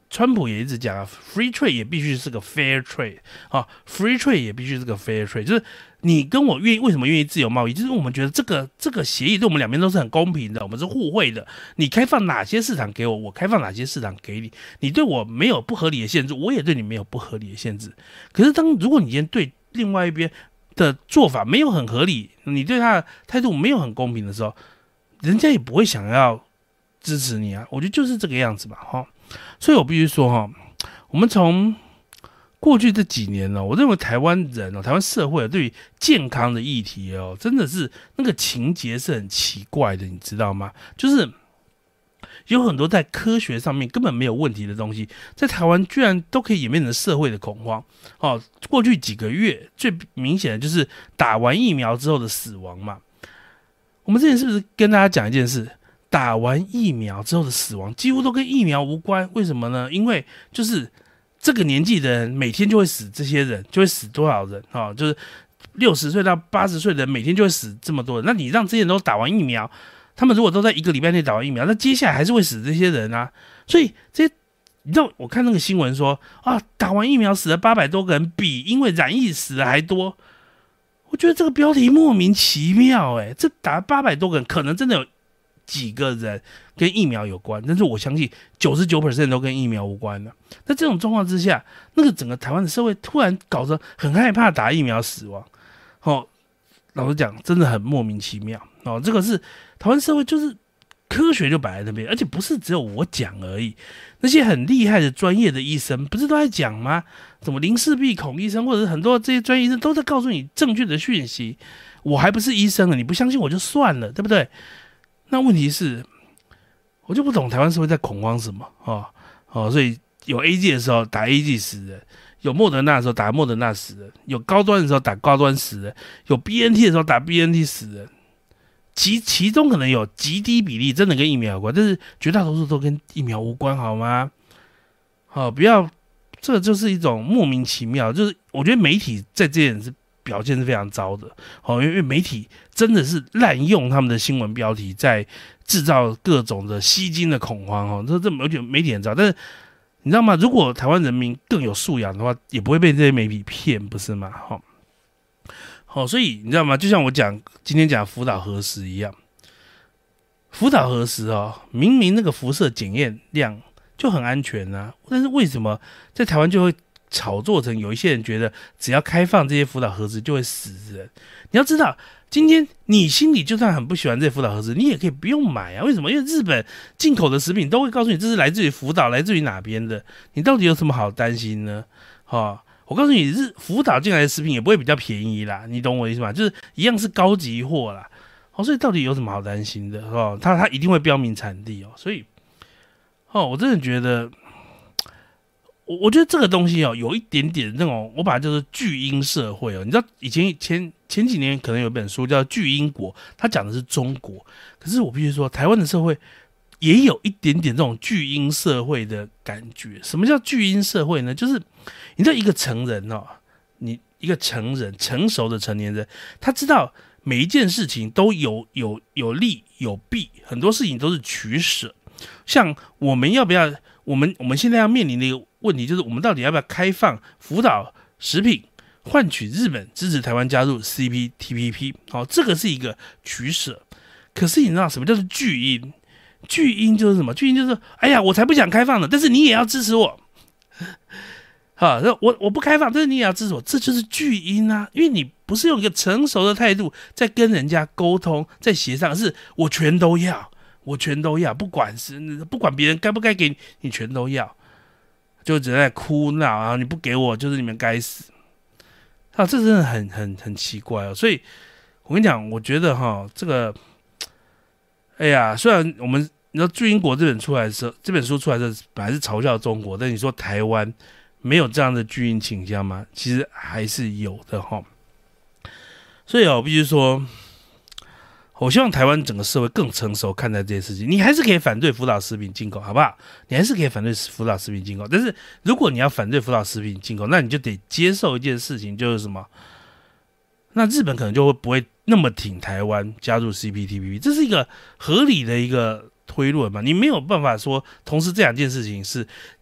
川普也一直讲啊 ，free trade 也必须是个 fair trade 啊 ，free trade 也必须是个 fair trade， 就是你跟我愿意为什么愿意自由贸易，就是我们觉得这个这个协议对我们两边都是很公平的，我们是互惠的。你开放哪些市场给我，我开放哪些市场给你，你对我没有不合理的限制，我也对你没有不合理的限制。可是当如果你今天对另外一边的做法没有很合理，你对他的态度没有很公平的时候，人家也不会想要支持你啊。我觉得就是这个样子吧，哈。所以我必须说哈，我们从过去这几年呢，我认为台湾人哦，台湾社会对于健康的议题哦，真的是那个情节是很奇怪的，你知道吗？就是有很多在科学上面根本没有问题的东西，在台湾居然都可以演变成社会的恐慌。哦，过去几个月最明显的就是打完疫苗之后的死亡嘛。我们之前是不是跟大家讲一件事？打完疫苗之后的死亡几乎都跟疫苗无关，为什么呢？因为就是这个年纪的人每天就会死，这些人就会死多少人？哦，就是六十岁到八十岁的人每天就会死这么多人。那你让这些人都打完疫苗，他们如果都在一个礼拜内打完疫苗，那接下来还是会死这些人啊。所以这些你知道，我看那个新闻说啊，打完疫苗死了八百多个人，比因为染疫死的还多。我觉得这个标题莫名其妙，哎，这打八百多个人，可能真的有几个人跟疫苗有关，但是我相信 百分之九十九 都跟疫苗无关的。在这种状况之下，那个整个台湾的社会突然搞得很害怕打疫苗死亡，哦，老实讲，真的很莫名其妙哦。这个是台湾社会就是科学就摆在那边，而且不是只有我讲而已，那些很厉害的专业的医生不是都在讲吗？什么林氏璧孔医生或者是很多这些专业医生都在告诉你正确的讯息。我还不是医生了，你不相信我就算了，对不对？那问题是，我就不懂台湾社会在恐慌什么哦哦，所以有 A Z 的时候打 A Z 死人，有莫德纳的时候打莫德纳死人，有高端的时候打高端死人，有 B N T 的时候打 B N T 死人。其其中可能有极低比例真的跟疫苗有关，但是绝大多数都跟疫苗无关，好吗？好，不要，这个就是一种莫名其妙，就是我觉得媒体在这点是表现是非常糟的，好，因为媒体真的是滥用他们的新闻标题，在制造各种的吸睛的恐慌，哦，这这媒体媒体很糟，但是你知道吗？如果台湾人民更有素养的话，也不会被这些媒体骗，不是吗？好。哦，所以你知道吗？就像我讲今天讲福岛核食一样，福岛核食哦，明明那个辐射检验量就很安全啊，但是为什么在台湾就会炒作成有一些人觉得只要开放这些福岛核食就会死人？你要知道，今天你心里就算很不喜欢这些福岛核食，你也可以不用买啊。为什么？因为日本进口的食品都会告诉你这是来自于福岛，来自于哪边的，你到底有什么好担心呢？哦。我告诉你，日福岛进来的食品也不会比较便宜啦，你懂我意思吗？就是一样是高级货啦，哦，所以到底有什么好担心的？哦，它它一定会标明产地哦，所以，哦，我真的觉得，我我觉得这个东西哦，有一点点那种，我把它叫做巨婴社会哦。你知道以前前前几年可能有本书叫《巨婴国》，它讲的是中国，可是我必须说，台湾的社会也有一点点这种巨婴社会的感觉。什么叫巨婴社会呢？就是你知道一个成人哦，你一个成人成熟的成年人，他知道每一件事情都有有有利有弊，很多事情都是取舍。像我们要不要，我们我们现在要面临的一个问题就是，我们到底要不要开放福岛食品，换取日本支持台湾加入 C P T P P？ 哦，这个是一个取舍。可是你知道什么叫做巨婴？巨婴就是什么？巨婴就是，哎呀，我才不想开放呢，但是你也要支持我。好，我我不开放，但是你也要支持我，这就是巨婴啊！因为你不是用一个成熟的态度在跟人家沟通，在协商，是我全都要，我全都要，不管是不管别人该不该给你，你全都要，就只在哭闹啊！你不给我，就是你们该死。啊，这真的很很很奇怪哦！所以我跟你讲，我觉得哈，这个。哎呀，虽然我们你知道《巨婴国》这本出来的时候，这本书出来的时候本来是嘲笑中国，但你说台湾没有这样的巨婴倾向吗？其实还是有的哈。所以哦，我必须说，我希望台湾整个社会更成熟看待这些事情。你还是可以反对福岛食品进口，好不好？你还是可以反对福岛食品进口，但是如果你要反对福岛食品进口，那你就得接受一件事情，就是什么？那日本可能就会不会那么挺台湾加入 C P T P P， 这是一个合理的一个推论嘛？你没有办法说同时这两件事情是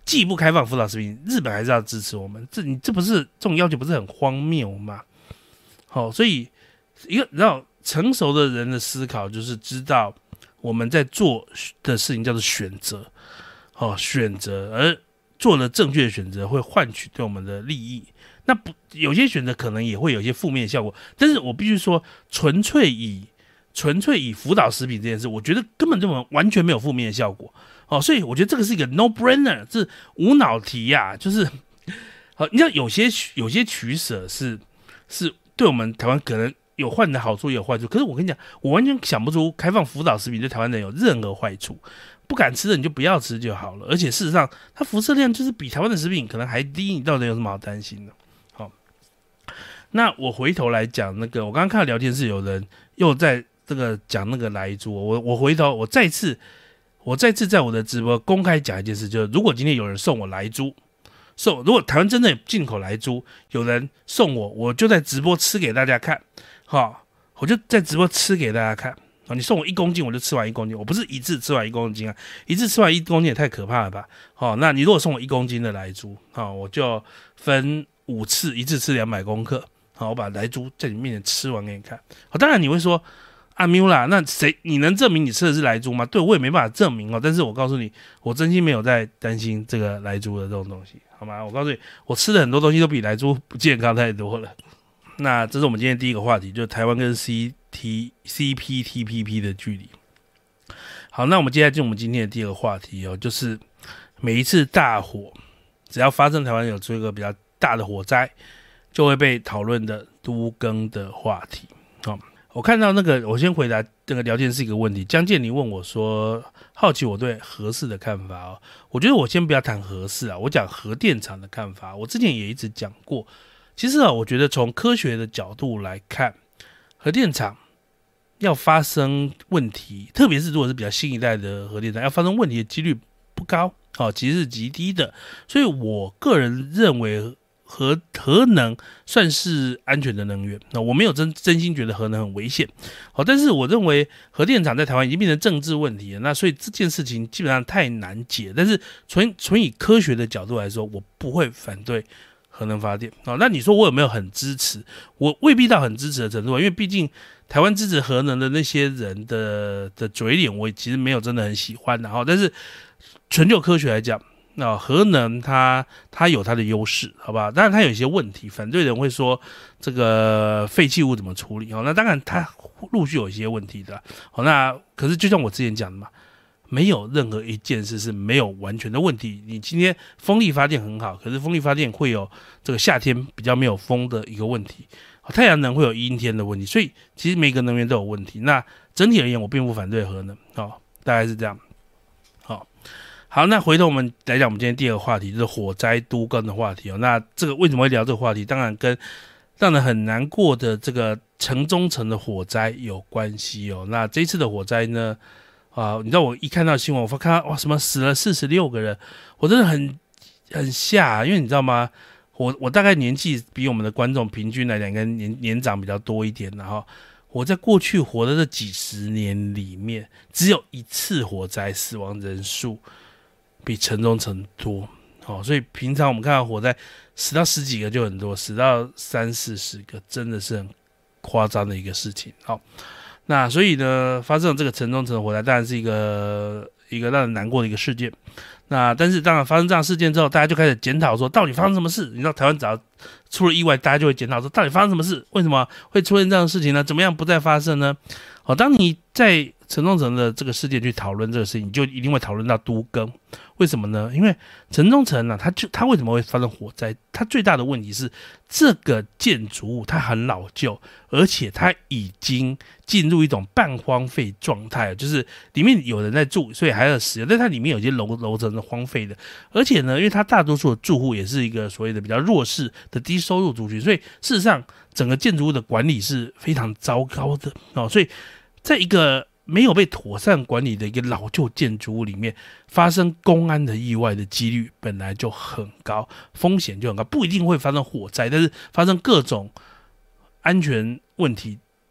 既不开放福岛食品，日本还是要支持我们，这你这不是这种要求不是很荒谬吗？好、哦，所以一个你知道成熟的人的思考就是知道我们在做的事情叫做选择，哦，选择而做了正确的选择会换取对我们的利益。那不有些选择可能也会有一些负面的效果，但是我必须说，纯粹以纯粹以福岛食品这件事，我觉得根本就完全没有负面的效果。哦，所以我觉得这个是一个 no brainer， 是无脑题呀、啊，就是，好，你知道有些有些取舍是是对我们台湾可能有换的好处也有坏处，可是我跟你讲，我完全想不出开放福岛食品对台湾人有任何坏处，不敢吃的你就不要吃就好了，而且事实上它辐射量就是比台湾的食品可能还低，你到底有什么好担心的？好，那我回头来讲那个，我刚刚看到聊天室有人又在这个讲那个莱猪，我我回头我再次。我再次在我的直播公开讲一件事，就是如果今天有人送我莱猪，送如果台湾真的有进口莱猪，有人送我，我就在直播吃给大家看，好，我就在直播吃给大家看。你送我一公斤，我就吃完一公斤，我不是一次吃完一公斤啊，一次吃完一公斤也太可怕了吧？好，那你如果送我一公斤的莱猪，好，我就分五次，一次吃两百公克，好，我把莱猪在你面前吃完给你看。好，当然你会说。阿喵啦，那谁你能证明你吃的是莱猪吗？对，我也没办法证明哦。但是我告诉你，我真心没有在担心这个莱猪的这种东西，好吗？我告诉你，我吃的很多东西都比莱猪不健康太多了。那这是我们今天第一个话题，就是台湾跟 C T C P T P P 的距离。好，那我们接下来进入我们今天的第二个话题哦，就是每一次大火，只要发生台湾有出一个比较大的火灾，就会被讨论的都更的话题。好。我看到那个，我先回答那个聊天室一个问题。江建宁问我说，好奇我对核四的看法哦。我觉得我先不要谈核四啊，我讲核电厂的看法。我之前也一直讲过，其实啊，我觉得从科学的角度来看，核电厂要发生问题，特别是如果是比较新一代的核电厂，要发生问题的几率不高，哦，其实是极低的。所以我个人认为。核核能算是安全的能源，那我没有真真心觉得核能很危险，好，但是我认为核电厂在台湾已经变成政治问题了，那所以这件事情基本上太难解。但是纯纯以科学的角度来说，我不会反对核能发电。好，那你说我有没有很支持？我未必到很支持的程度，因为毕竟台湾支持核能的那些人的的嘴脸，我其实没有真的很喜欢的哈。但是纯就科学来讲。那核能它它有它的优势，好吧？当然它有一些问题，反对人会说这个废弃物怎么处理？哦，那当然它陆续有一些问题的。好，那可是就像我之前讲的嘛，没有任何一件事是没有完全的问题。你今天风力发电很好，可是风力发电会有这个夏天比较没有风的一个问题，太阳能会有阴天的问题，所以其实每个能源都有问题。那整体而言，我并不反对核能，哦，大概是这样。好。好，那回头我们来讲我们今天第二个话题，就是火灾都更的话题哦。那这个为什么会聊这个话题？当然跟让人很难过的这个城中城的火灾有关系哦。那这一次的火灾呢，啊，你知道我一看到新闻，我看到哇什么死了四十六个人，我真的很很吓，因为你知道吗？我我大概年纪比我们的观众平均来讲，应该年年长比较多一点，然后我在过去活的这几十年里面，只有一次火灾死亡人数。比城中城多，哦，所以平常我们看到火灾死到十几个就很多，死到三四十个真的是很夸张的一个事情。好，那所以呢，发生了这个城中城的火灾，当然是一个一个让人难过的一个事件。那但是当然发生这样的事件之后，大家就开始检讨说，到底发生什么事？你知道台湾只要出了意外，大家就会检讨说，到底发生什么事？为什么会出现这样的事情呢？怎么样不再发生呢？好，当你在城中城的这个事件去讨论这个事情，你就一定会讨论到都更。为什么呢？因为城中城呢、啊，它就它为什么会发生火灾？它最大的问题是这个建筑物它很老旧，而且它已经进入一种半荒废状态，就是里面有人在住，所以还要使用，但它里面有些楼楼层是荒废的，而且呢，因为它大多数的住户也是一个所谓的比较弱势的低收入族群，所以事实上整个建筑物的管理是非常糟糕的哦，所以在一个没有被妥善管理的一个老旧建筑物里面，发生公安的意外的几率本来就很高，风险就很高，不一定会发生火灾，但是发生各种安全问题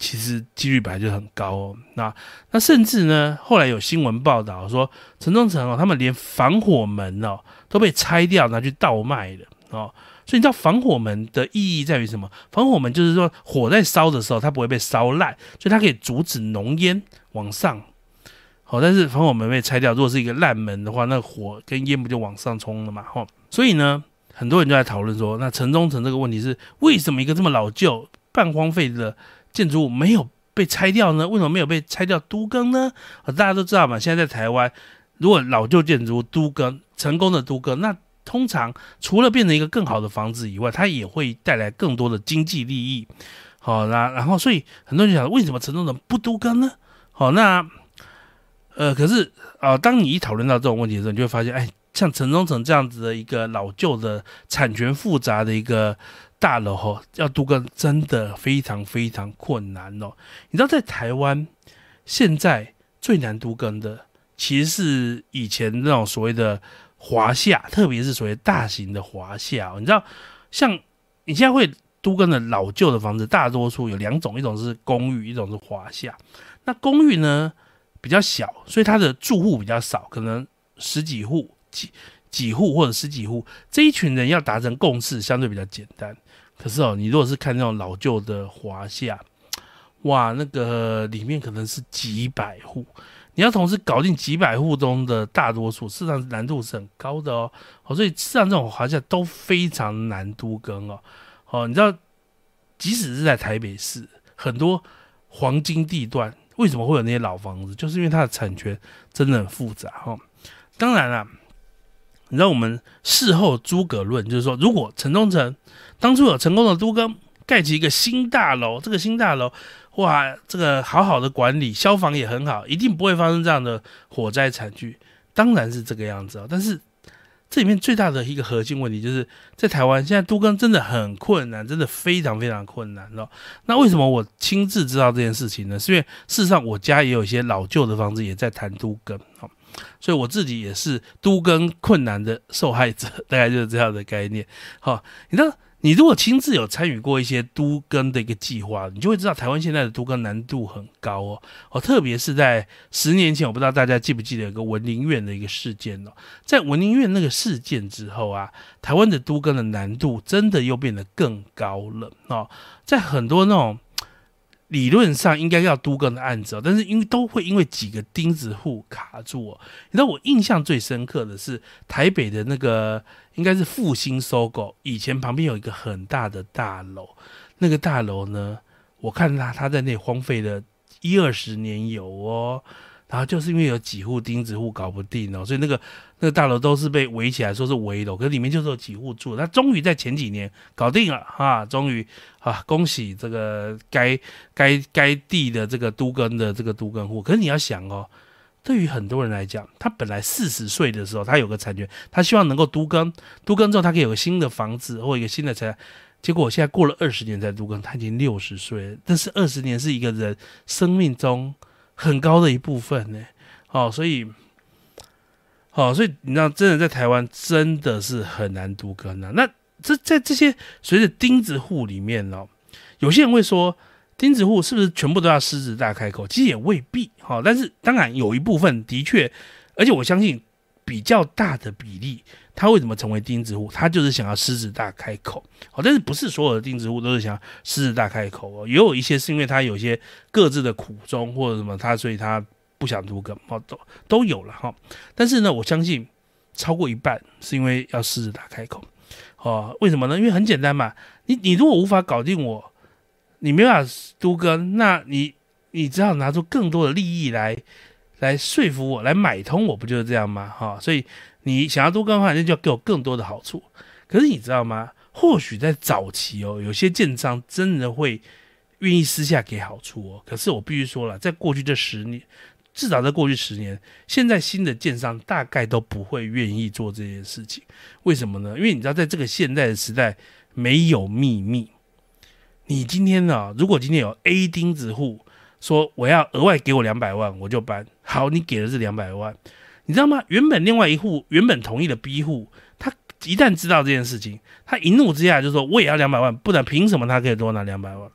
其实几率本来就很高哦。那那甚至呢，后来有新闻报道说，城中城哦，他们连防火门哦都被拆掉拿去倒卖了哦。所以你知道防火门的意义在于什么？防火门就是说火在烧的时候，它不会被烧烂，所以它可以阻止浓烟往上。好，但是防火门被拆掉，如果是一个烂门的话，那火跟烟不就往上冲了嘛？哈，所以呢，很多人就在讨论说，那城中城这个问题是为什么一个这么老旧、半荒废的建筑物没有被拆掉呢？为什么没有被拆掉都更呢？大家都知道嘛，现在在台湾，如果老旧建筑物都更成功的都更，那通常除了变成一个更好的房子以外，它也会带来更多的经济利益。好，那然后所以很多人想，为什么城中城不都更呢？好，那呃，可是啊、呃，当你一讨论到这种问题的时候，你就会发现，哎，像城中城这样子的一个老旧的、产权复杂的一个大楼哦，要都更真的非常非常困难哦。你知道，在台湾现在最难都更的，其实是以前那种所谓的华夏，特别是所谓大型的华夏、哦。你知道，像你现在会都更的老旧的房子，大多数有两种，一种是公寓，一种是华夏。那公寓呢？比较小，所以它的住户比较少，可能十几户、几几户或者十几户，这一群人要达成共识相对比较简单。可是哦，你如果是看那种老旧的华夏，哇，那个里面可能是几百户，你要同时搞定几百户中的大多数，事实上难度是很高的哦。哦，所以事实上这种华夏都非常难都更哦。哦，你知道，即使是在台北市，很多黄金地段。为什么会有那些老房子？就是因为它的产权真的很复杂哈。当然啦，你知道我们事后诸葛论，就是说，如果城中城当初有成功的都更，盖起一个新大楼，这个新大楼哇，这个好好的管理，消防也很好，一定不会发生这样的火灾惨剧。当然是这个样子哦，但是这里面最大的一个核心问题就是在台湾现在都更真的很困难，真的非常非常困难哦。那为什么我亲自知道这件事情呢？是因为事实上我家也有一些老旧的房子也在谈都更，所以我自己也是都更困难的受害者，大概就是这样的概念。好，你知道你如果亲自有参与过一些都更的一个计划，你就会知道台湾现在的都更难度很高哦。哦，特别是在十年前，我不知道大家记不记得有个文林院的一个事件哦。在文林院那个事件之后啊，台湾的都更的难度真的又变得更高了哦。在很多那种理论上应该要都更的案子、哦，但是因为都会因为几个钉子户卡住哦。你知道我印象最深刻的是台北的那个应该是复兴搜狗，以前旁边有一个很大的大楼，那个大楼呢，我看他他在那里荒废了一二十年有哦。然后就是因为有几户钉子户搞不定哦，所以那个那个大楼都是被围起来，说是危楼，可是里面就是有几户住。他终于在前几年搞定了啊，终于啊，恭喜这个该该该地的这个都更的这个都更户。可是你要想哦，对于很多人来讲，他本来四十岁的时候，他有个产权，他希望能够都更，都更之后他可以有个新的房子或一个新的财。结果我现在过了二十年才都更，他已经六十岁了。但是二十年是一个人生命中很高的一部分呢，哦，所以，哦，所以你知道，真的在台湾真的是很难都更啊。那这在这些随着钉子户里面哦，有些人会说，钉子户是不是全部都要狮子大开口？其实也未必，哈、哦。但是当然有一部分的确，而且我相信比较大的比例，他为什么成为钉子户？他就是想要狮子大开口，哦，但是不是所有的钉子户都是想要狮子大开口哦，也有一些是因为他有一些各自的苦衷或者什么，他所以他不想都更，哦，都都有了哈、哦。但是呢，我相信超过一半是因为要狮子大开口，哦，为什么呢？因为很简单嘛，你你如果无法搞定我，你没办法都更，那你你只好拿出更多的利益来来说服我，来买通我，不就是这样吗？哈、哦，所以你想要都更的话，那就要给我更多的好处。可是你知道吗？或许在早期哦，有些建商真的会愿意私下给好处哦。可是我必须说了，在过去这十年，至少在过去十年，现在新的建商大概都不会愿意做这件事情。为什么呢？因为你知道，在这个现代的时代，没有秘密。你今天呢、啊，如果今天有 A 钉子户说我要额外给我两百万，我就搬。好，你给的是两百万。你知道吗？原本另外一户原本同意的 B 户，他一旦知道这件事情，他一怒之下就说我也要两百万，不然凭什么他可以多拿两百万？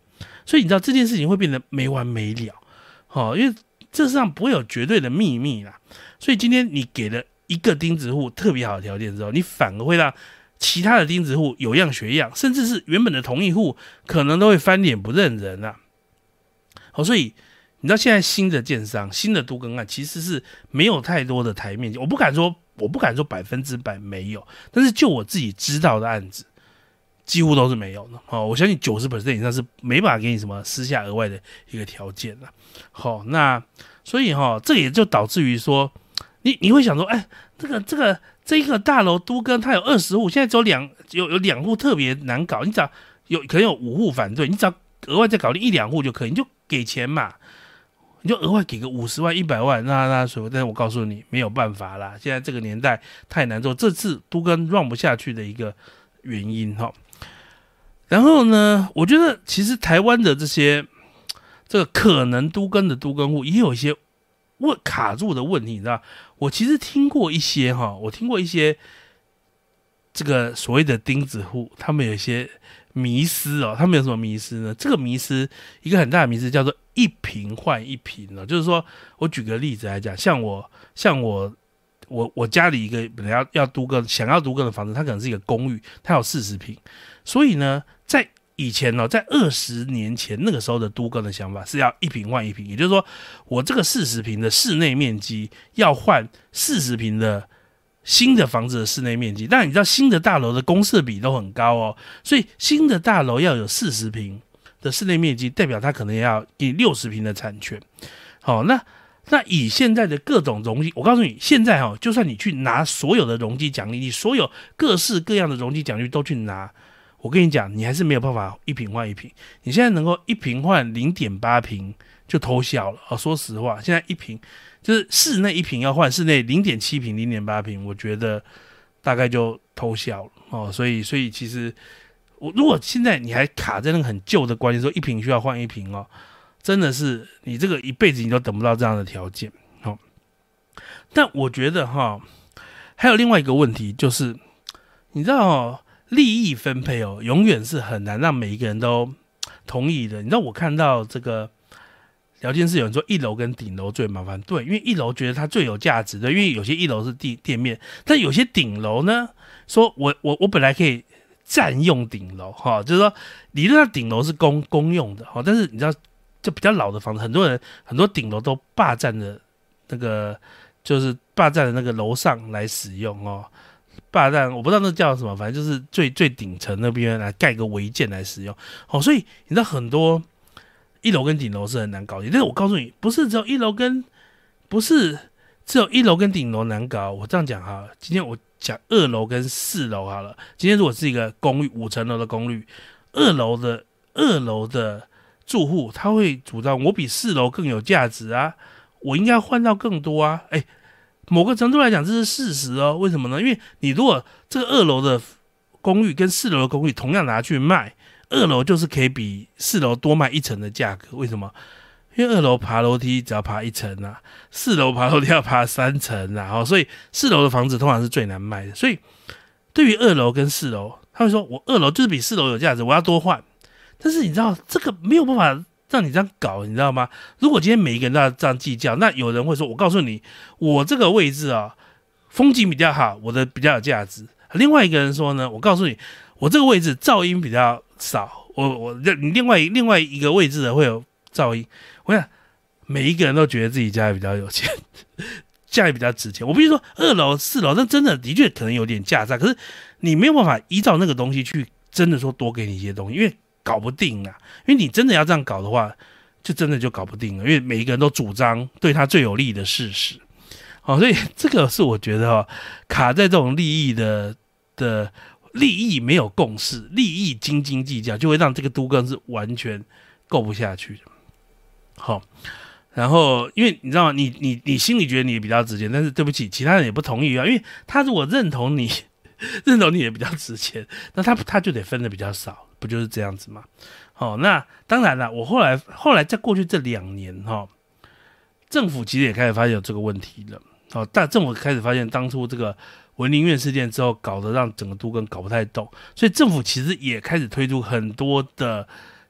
所以你知道这件事情会变得没完没了，哦，因为这世上不会有绝对的秘密啦。所以今天你给了一个钉子户特别好的条件之后，你反而会让其他的钉子户有样学样，甚至是原本的同一户可能都会翻脸不认人啊。好，所以你知道现在新的建商、新的都更案其实是没有太多的台面，我不敢说，我不敢说百分之百没有，但是就我自己知道的案子，几乎都是没有的。哦，我相信 百分之九十 以上是没办法给你什么私下额外的一个条件了。好，那所以哈，这也就导致于说，你你会想说，哎，这个这个这一个大楼都更，它有二十户，现在只有两有有两户特别难搞，你只要有可能有五户反对，你只要额外再搞定一两户就可以，你就给钱嘛。你就额外给个五十万、一百万，那那所谓，但是我告诉你没有办法啦，现在这个年代太难做，这次都更 run 不下去的一个原因哈。然后呢，我觉得其实台湾的这些这个可能都更的都更户也有一些问卡住的问题，你知道？我其实听过一些哈，我听过一些这个所谓的钉子户，他们有一些迷思哦，他们有什么迷思呢？这个迷思一个很大的迷思叫做一坪换一坪哦，就是说我举个例子来讲，像我像我我我家里一个本来要要都更想要都更的房子，它可能是一个公寓，它有四十坪，所以呢，在以前哦，在二十年前那个时候的都更的想法是要一坪换一坪，也就是说，我这个四十坪的室内面积要换四十坪的新的房子的室内面积。当然，你知道新的大楼的公设比都很高哦，所以新的大楼要有四十坪的室内面积，代表它可能要给六十坪的产权。好，那那以现在的各种容积，我告诉你，现在哦，就算你去拿所有的容积奖励，你所有各式各样的容积奖励都去拿。我跟你讲，你还是没有办法一坪换一坪。你现在能够一坪换 零点八坪就偷笑了、哦、说实话，现在一坪就是室内一坪要换室内 零点七坪 零点八坪，我觉得大概就偷笑了哦。所以，所以其实我如果现在你还卡在那个很旧的观念，说一坪需要换一坪哦，真的是你这个一辈子你都等不到这样的条件哦。但我觉得哈、哦，还有另外一个问题就是，你知道哦。利益分配哦，永远是很难让每一个人都同意的。你知道我看到这个聊天室有人说一楼跟顶楼最麻烦，对，因为一楼觉得它最有价值的，因为有些一楼是地店面，但有些顶楼呢，说我我我本来可以占用顶楼哈、哦，就是说理论上顶楼是公公用的哈、哦，但是你知道就比较老的房子，很多人很多顶楼都霸占了那个，就是霸占了那个楼上来使用哦。霸占我不知道那叫什么，反正就是最最顶层那边来盖个违建来使用，哦，所以你知道很多一楼跟顶楼是很难搞的。但是我告诉你，不是只有一楼跟不是只有一楼跟顶楼难搞。我这样讲哈，今天我讲二楼跟四楼好了。今天如果是一个公寓五层楼的公寓，二楼的二楼的住户他会主张我比四楼更有价值啊，我应该换到更多啊，哎。某个程度来讲，这是事实哦。为什么呢？因为你如果这个二楼的公寓跟四楼的公寓同样拿去卖，二楼就是可以比四楼多卖一层的价格。为什么？因为二楼爬楼梯只要爬一层啊，四楼爬楼梯要爬三层啊，所以四楼的房子通常是最难卖的。所以对于二楼跟四楼，他会说我二楼就是比四楼有价值，我要多换。但是你知道这个没有办法让你这样搞，你知道吗？如果今天每一个人都要这样计较，那有人会说，我告诉你，我这个位置啊，风景比较好，我的比较有价值。另外一个人说呢，我告诉你，我这个位置噪音比较少，我我你另外另外一个位置的会有噪音。我想每一个人都觉得自己家里比较有钱，家里比较值钱。我必须说，二楼、四楼，那真的的确可能有点价差，可是你没有办法依照那个东西去真的说多给你一些东西，因为搞不定啊，因为你真的要这样搞的话，就真的就搞不定了。因为每一个人都主张对他最有利的事实，好，所以这个是我觉得哦，卡在这种利益的的利益没有共识，利益斤斤计较，就会让这个都更是完全够不下去的。好，然后因为你知道吗？你你你心里觉得你比较值钱，但是对不起，其他人也不同意啊，因为他如果认同你。认同你也比较值钱，那他他就得分的比较少，不就是这样子吗？好、哦，那当然了，我后来后来在过去这两年哈、哦，政府其实也开始发现有这个问题了。好、哦，但政府开始发现当初这个文林院事件之后，搞得让整个都更搞不太动，所以政府其实也开始推出很多的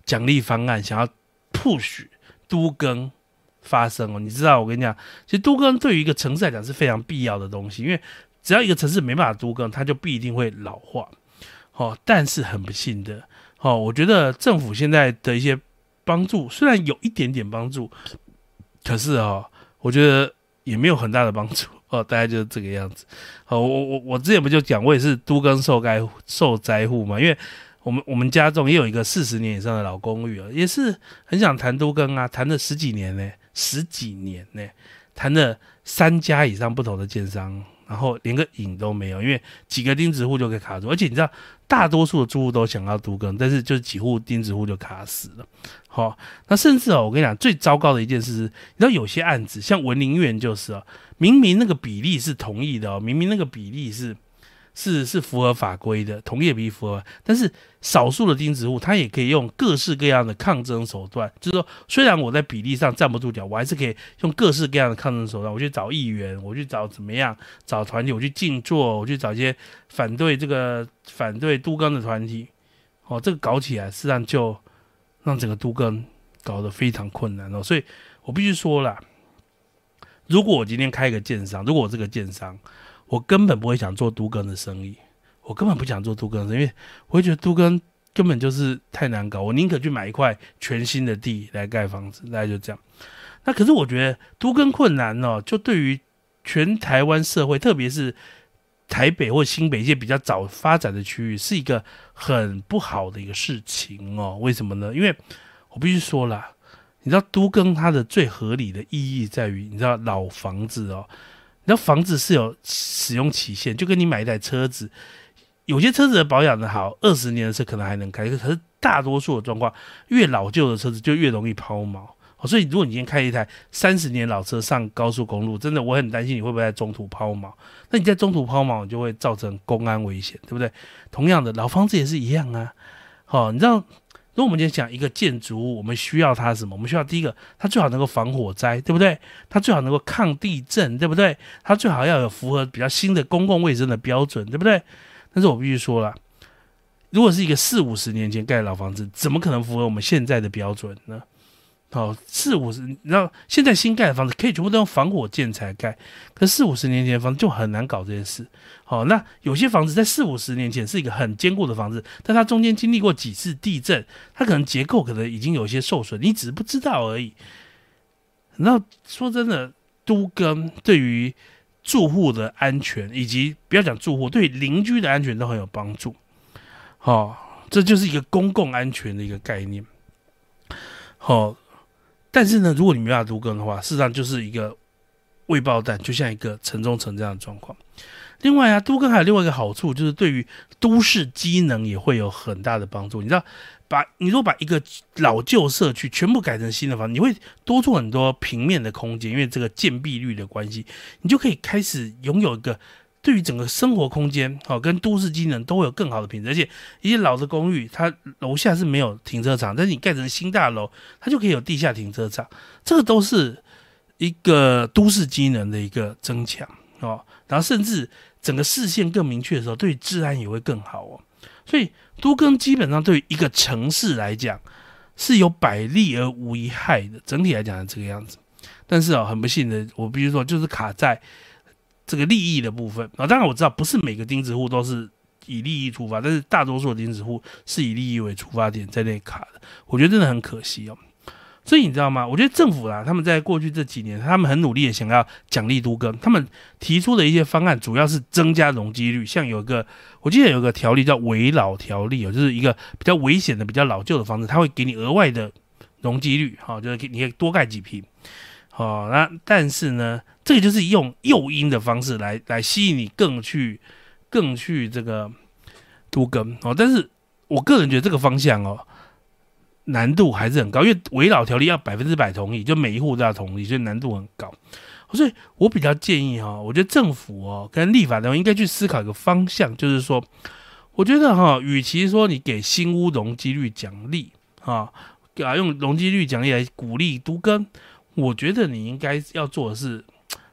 奖励方案，想要 push 都更发生哦。你知道，我跟你讲，其实都更对于一个城市来讲是非常必要的东西，因为只要一个城市没办法都更，它就必定会老化。哦，但是很不幸的，哦，我觉得政府现在的一些帮助虽然有一点点帮助，可是哦，我觉得也没有很大的帮助哦，大概就是这个样子。哦，我我我之前不就讲，我也是都更受灾受灾户嘛，因为我们我们家中也有一个四十年以上的老公寓哦，也是很想谈都更啊，谈了十几年呢，十几年呢，谈了三家以上不同的建商。然后连个影都没有，因为几个钉子户就可以卡住，而且你知道，大多数的住户都想要都更，但是就是几户钉子户就卡死了。好、哦，那甚至哦，我跟你讲，最糟糕的一件事是，你知道有些案子，像文林苑就是哦，明明那个比例是同意的哦，明明那个比例是是是符合法规的，同业比例符合，但是少数的钉子户他也可以用各式各样的抗争手段，就是说，虽然我在比例上站不住脚，我还是可以用各式各样的抗争手段，我去找议员，我去找怎么样，找团体，我去静坐，我去找一些反对这个反对都更的团体，哦，这个搞起来，实际上就让整个都更搞得非常困难哦，所以我必须说啦，如果我今天开一个建商，如果我这个建商，我根本不会想做都更的生意，我根本不想做都更的生意，因为我会觉得都更根本就是太难搞，我宁可去买一块全新的地来盖房子，大概就这样。那可是我觉得都更困难哦，就对于全台湾社会，特别是台北或新北一些比较早发展的区域，是一个很不好的一个事情哦。为什么呢？因为我必须说啦，你知道都更它的最合理的意义在于，你知道老房子哦。你知道房子是有使用期限，就跟你买一台车子，有些车子的保养的好，二十年的车可能还能开，可是大多数的状况，越老旧的车子就越容易抛锚。哦、所以如果你今天开一台三十年老车上高速公路，真的我很担心你会不会在中途抛锚。那你在中途抛锚，你就会造成公安危险，对不对？同样的，老房子也是一样啊。好、哦，你知道。如果我们今天讲一个建筑物，我们需要它什么？我们需要第一个，它最好能够防火灾，对不对？它最好能够抗地震，对不对？它最好要有符合比较新的公共卫生的标准，对不对？但是我必须说了，如果是一个四五十年前盖的老房子，怎么可能符合我们现在的标准呢？好、哦，四五十，你知道现在新盖的房子可以全部都用防火建材盖，可是四五十年前的房子就很难搞这件事。好、哦，那有些房子在四五十年前是一个很坚固的房子，但它中间经历过几次地震，它可能结构可能已经有一些受损，你只是不知道而已。然后说真的，都更对于住户的安全，以及不要讲住户，对于邻居的安全都很有帮助。好、哦，这就是一个公共安全的一个概念。好、哦。但是呢，如果你没办法都更的话，事实上就是一个未爆弹，就像一个城中城这样的状况。另外啊，都更还有另外一个好处，就是对于都市机能也会有很大的帮助。你知道，把你如果把一个老旧社区全部改成新的房子，你会多出很多平面的空间，因为这个建蔽率的关系，你就可以开始拥有一个对于整个生活空间、哦、跟都市机能都会有更好的品质。而且一些老的公寓，它楼下是没有停车场，但是你盖成新大楼，它就可以有地下停车场，这个都是一个都市机能的一个增强、哦、然后甚至整个视线更明确的时候，对于治安也会更好哦。所以都更基本上对于一个城市来讲是有百利而无一害的，整体来讲是这个样子。但是、哦、很不幸的，我必须说就是卡在这个利益的部分啊，当然我知道不是每个钉子户都是以利益出发，但是大多数的钉子户是以利益为出发点在那里卡的，我觉得真的很可惜哦。所以你知道吗？我觉得政府啦，他们在过去这几年，他们很努力的想要奖励都更，他们提出的一些方案主要是增加容积率，像有一个我记得有一个条例叫危老条例哦，就是一个比较危险的、比较老旧的房子，它会给你额外的容积率，哈、哦，就是你可以多盖几坪。哦，那但是呢，这个就是用诱因的方式来来吸引你更去更去这个都更哦。但是我个人觉得这个方向哦难度还是很高，因为危老条例要百分之百同意，就每一户都要同意，所以难度很高。所以我比较建议哈、哦，我觉得政府哦跟立法单位应该去思考一个方向，就是说，我觉得哈、哦，与其说你给新屋容积率奖励啊，啊用容积率奖励来鼓励都更。我觉得你应该要做的是，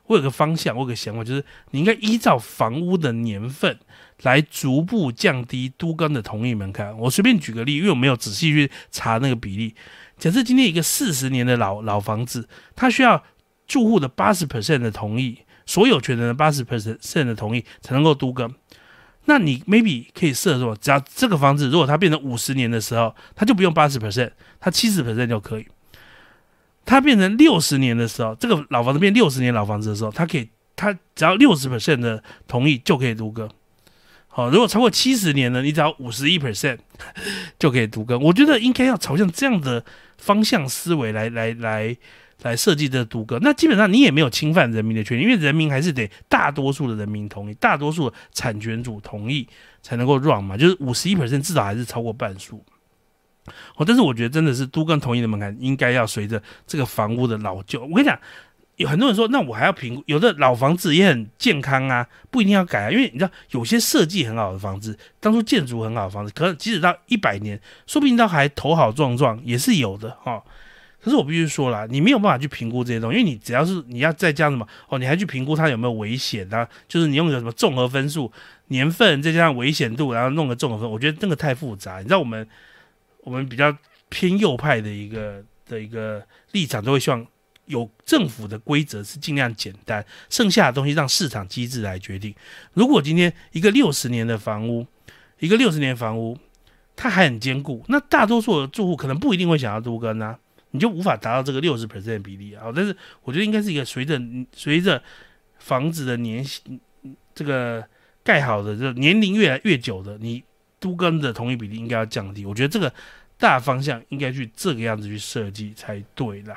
我有个方向，我有个想法，就是你应该依照房屋的年份来逐步降低都更的同意门槛。我随便举个例，因为我没有仔细去查那个比例。假设今天一个四十年的老老房子，它需要住户的 百分之八十 的同意，所有权人的 百分之八十 的同意才能够都更。那你 maybe 可以设说，只要这个房子如果它变成五十年的时候，它就不用 百分之八十， 它 百分之七十 就可以。它变成六十年的时候，这个老房子变六十年老房子的时候，它可以，它只要 百分之六十 的同意就可以都更。好，如果超过七十年呢，你只要 百分之五十一 就可以都更。我觉得应该要朝向这样的方向思维来来来来设计这个都更。那基本上你也没有侵犯人民的权利，因为人民还是得大多数的人民同意，大多数的产权主同意才能够 run 嘛，就是 百分之五十一 至少还是超过半数。哦，但是我觉得真的是都更同意的门槛应该要随着这个房屋的老旧。我跟你讲，有很多人说，那我还要评估，有的老房子也很健康啊，不一定要改啊，因为你知道有些设计很好的房子，当初建筑很好的房子，可能即使到一百年，说不定到还头好壮壮也是有的哈、哦。可是我必须说啦，你没有办法去评估这些东西，因为你只要是你要再加什么哦，你还去评估它有没有危险啊，就是你用个什么综合分数、年份再加上危险度，然后弄个综合分，我觉得那个太复杂。你知道我们我们比较偏右派的一个的一个立场，都会希望有政府的规则是尽量简单，剩下的东西让市场机制来决定。如果今天一个六十年的房屋，一个六十年的房屋，它还很坚固，那大多数的住户可能不一定会想要都更啊，你就无法达到这个 百分之六十 的比例啊。但是我觉得应该是一个随着随着房子的年这个盖好的这年龄越来越久的，你都更的同意比例应该要降低。我觉得这个大方向应该去这个样子去设计才对啦。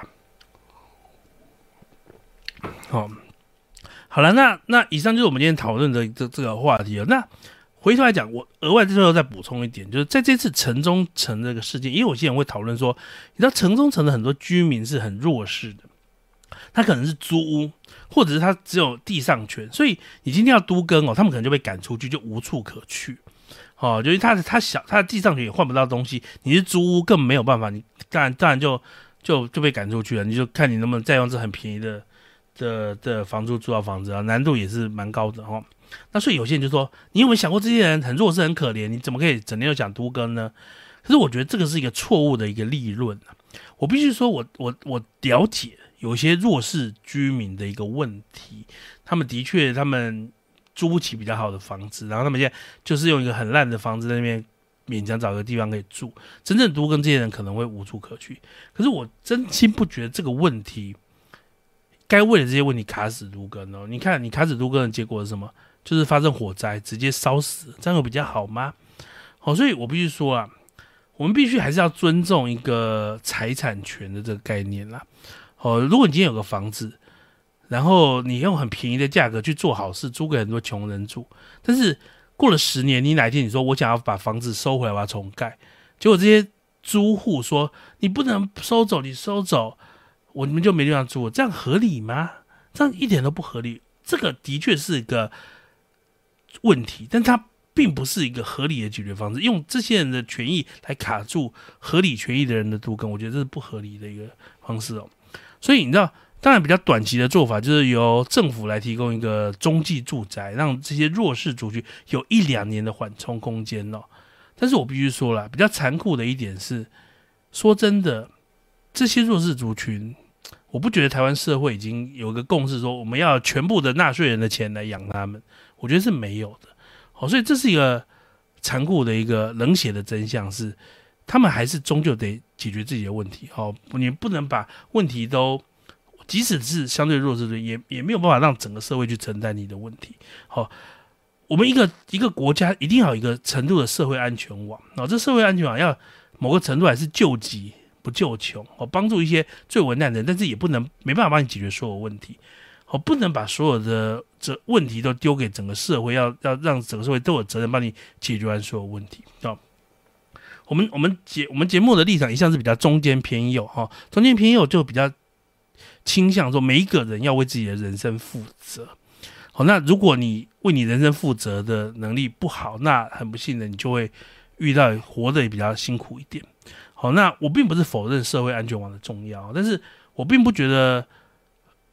好，好了，那那以上就是我们今天讨论的这这个话题了。那回头来讲，我额外最后再补充一点，就是在这次城中城这个事件，也有些人会讨论说，你知道城中城的很多居民是很弱势的，他可能是租屋，或者是他只有地上权，所以你今天要都更哦，他们可能就被赶出去，就无处可去。哦，就是他的他小他的地上权也换不到东西，你是租屋根本没有办法，你当然当然就就就被赶出去了，你就看你能不能再用这很便宜的的的房租租到房子啊，难度也是蛮高的哦。那所以有些人就说，你有没有想过这些人很弱势很可怜，你怎么可以整天就讲都更呢？可是我觉得这个是一个错误的一个立论啊。我必须说我我我了解有一些弱势居民的一个问题，他们的确他们租不起比较好的房子，然后他们现在就是用一个很烂的房子在那边勉强找个地方可以住，真正都更这些人可能会无处可去。可是我真心不觉得这个问题该为了这些问题卡死都更哦。你看你卡死都更的结果是什么？就是发生火灾直接烧死，这样有比较好吗？好，所以我必须说啊，我们必须还是要尊重一个财产权的这个概念啦。好，如果你今天有个房子，然后你用很便宜的价格去做好事，租给很多穷人住，但是过了十年，你哪一天你说我想要把房子收回来，我要重盖，结果这些租户说你不能收走，你收走，我们就没地方住，这样合理吗？这样一点都不合理。这个的确是一个问题，但它并不是一个合理的解决方式。用这些人的权益来卡住合理权益的人的都更，我觉得这是不合理的一个方式哦。所以你知道，当然比较短期的做法就是由政府来提供一个中继住宅，让这些弱势族群有一两年的缓冲空间哦。但是我必须说啦，比较残酷的一点是，说真的，这些弱势族群，我不觉得台湾社会已经有一个共识说我们要全部的纳税人的钱来养他们，我觉得是没有的。好，所以这是一个残酷的一个冷血的真相是，他们还是终究得解决自己的问题。好，你不能把问题都，即使是相对弱势的，也也没有办法让整个社会去承担你的问题。好，我们一个一个国家一定要有一个程度的社会安全网。哦，这社会安全网要某个程度还是救急不救穷，哦，帮助一些最危难的人，但是也不能没办法帮你解决所有问题。哦，不能把所有的这问题都丢给整个社会，要要让整个社会都有责任帮你解决完所有问题。哦，我们我们节我们节目的立场一向是比较中间偏右哈，哦，中间偏右就比较倾向说每一个人要为自己的人生负责。好，那如果你为你人生负责的能力不好，那很不幸的你就会遇到活得也比较辛苦一点。好，那我并不是否认社会安全网的重要，但是我并不觉得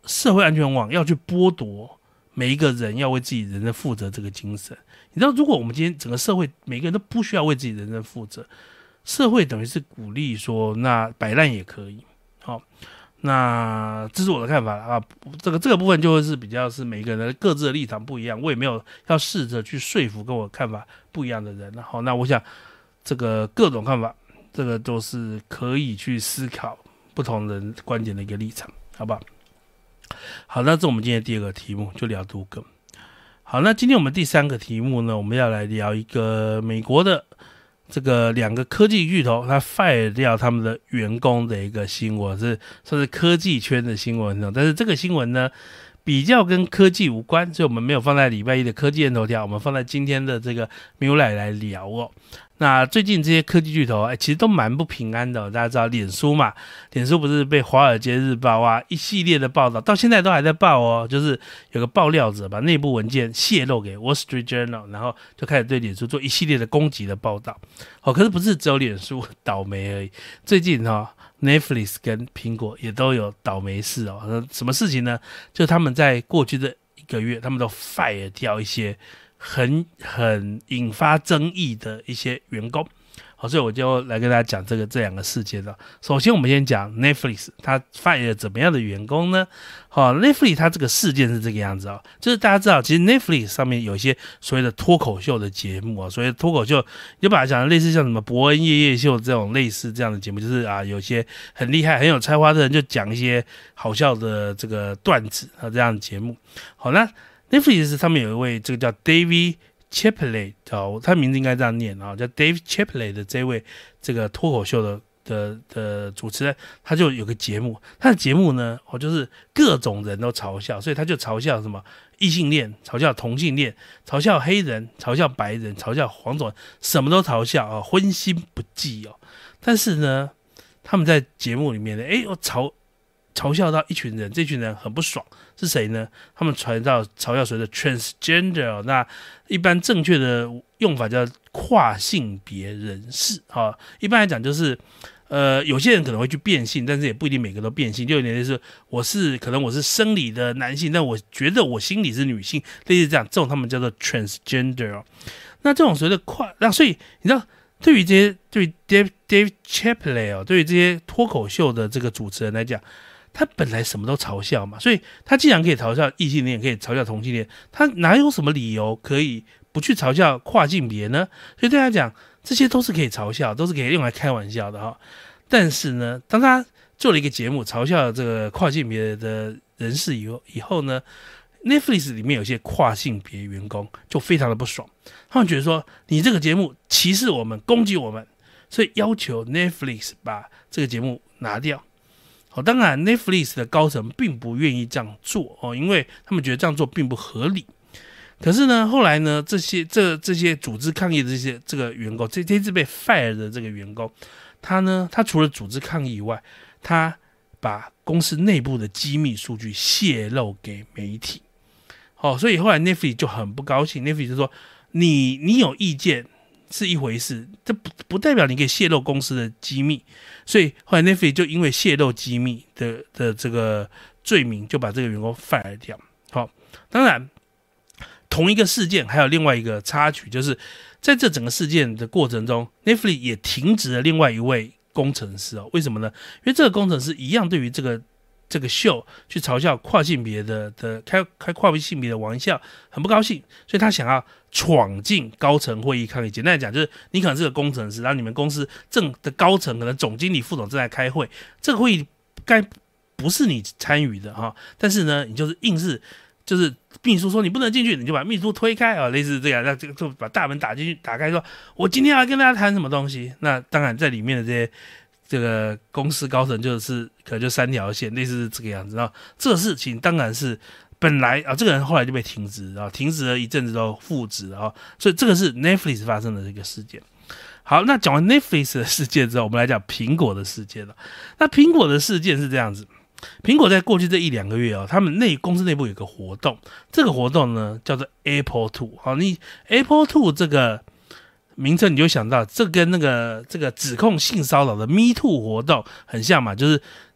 社会安全网要去剥夺每一个人要为自己人生负责这个精神。你知道，如果我们今天整个社会每个人都不需要为自己人生负责，社会等于是鼓励说，那摆烂也可以。好、哦，那这是我的看法啊。这个这个部分就会是比较是每个人的各自的立场不一样，我也没有要试着去说服跟我看法不一样的人。好，那我想这个各种看法，这个都是可以去思考不同人观点的一个立场，好不好？好，那这是我们今天的第二个题目，就聊都更。好，那今天我们第三个题目呢，我们要来聊一个美国的这个两个科技巨头，他 fire 掉他们的员工的一个新闻，是算是科技圈的新闻。但是这个新闻呢，比较跟科技无关，所以我们没有放在礼拜一的科技人头条，我们放在今天的这个牛奶来聊哦。那最近这些科技巨头，哎，其实都蛮不平安的、哦。大家知道脸书嘛？脸书不是被《华尔街日报》啊一系列的报道，到现在都还在报哦。就是有个爆料者把内部文件泄露给《Wall Street Journal》，然后就开始对脸书做一系列的攻击的报道。好、哦，可是不是只有脸书倒霉而已。最近哈、哦、，Netflix 跟苹果也都有倒霉事哦。什么事情呢？就他们在过去的一个月，他们都 fire 掉一些很很引发争议的一些员工。好，所以我就来跟大家讲这个这两个事件了。首先我们先讲 Netflix 它 fire 了怎么样的员工呢？好 ，Netflix 它这个事件是这个样子哦，就是大家知道其实 Netflix 上面有一些所谓的脱口秀的节目啊，所谓的脱口秀你就把它讲的类似像什么伯恩夜夜秀这种类似这样的节目，就是啊有些很厉害很有才华的人就讲一些好笑的这个段子啊这样的节目。好，那 Netflix 上面有一位这个叫 David Chappelle， 哦，他名字应该这样念啊，叫 Dave Chappelle 的这位这个脱口秀的的的主持人，他就有个节目，他的节目呢，哦，就是各种人都嘲笑，所以他就嘲笑什么异性恋，嘲笑同性恋，嘲笑黑人，嘲笑白人，嘲笑黄种人，什么都嘲笑啊，荤腥不忌哦。但是呢，他们在节目里面呢，哎，我嘲嘲笑到一群人，这群人很不爽，是谁呢？他们传到嘲笑所谓的 transgender，哦，那一般正确的用法叫跨性别人士，哦，一般来讲就是，呃，有些人可能会去变性，但是也不一定每个都变性，就有点类似，我是可能我是生理的男性，但我觉得我心里是女性，类似这样，这种他们叫做 transgender，哦，那这种所谓的跨，那所以你知道。对于这些，对于 Dave Dave Chappelle 哦，对于这些脱口秀的这个主持人来讲，他本来什么都嘲笑嘛，所以他既然可以嘲笑异性恋，可以嘲笑同性恋，他哪有什么理由可以不去嘲笑跨性别呢？所以对他讲，这些都是可以嘲笑，都是可以用来开玩笑的哈。但是呢，当他做了一个节目嘲笑这个跨性别的人士以后，以后呢，Netflix 里面有些跨性别员工就非常的不爽，他们觉得说你这个节目歧视我们，攻击我们，所以要求 Netflix 把这个节目拿掉。好，当然 Netflix 的高层并不愿意这样做哦，因为他们觉得这样做并不合理。可是呢，后来呢，这些这这些组织抗议的这些这个员工，这这次被 fire 的这个员工，他呢，他除了组织抗议以外，他把公司内部的机密数据泄露给媒体。哦，所以后来 Netflix 就很不高兴 ，Netflix 就说你你有意见是一回事，这不不代表你可以泄露公司的机密。所以后来 Netflix 就因为泄露机密的的这个罪名，就把这个员工 fire 掉。好，当然同一个事件还有另外一个插曲，就是在这整个事件的过程中 ，Netflix 也停职了另外一位工程师哦。为什么呢？因为这个工程师一样对于这个。这个秀去嘲笑跨性别的的开开跨性别的玩笑，很不高兴，所以他想要闯进高层会议抗议。简单来讲，就是你可能是个工程师，然后你们公司正的高层可能总经理、副总正在开会，这个会议该不是你参与的哈，但是呢，你就是硬是就是秘书说你不能进去，你就把秘书推开啊，类似这样，那这个就把大门打进去，打开说，我今天要跟大家谈什么东西。那当然在里面的这些。这个公司高层就是可能就三条线，类似这个样子。然后这个事情当然是本来啊，这个人后来就被停职，然后停职了一阵子之后复职，然后所以这个是 Netflix 发生的这个事件。好，那讲完 Netflix 的事件之后，我们来讲苹果的事件了。那苹果的事件是这样子，苹果在过去这一两个月哦，他们内公司内部有个活动，这个活动呢叫做 Apple Two。好，你 Apple Two 这个。名称你就想到，这跟那个这个指控性骚扰的 Me Too 活动很像嘛，就是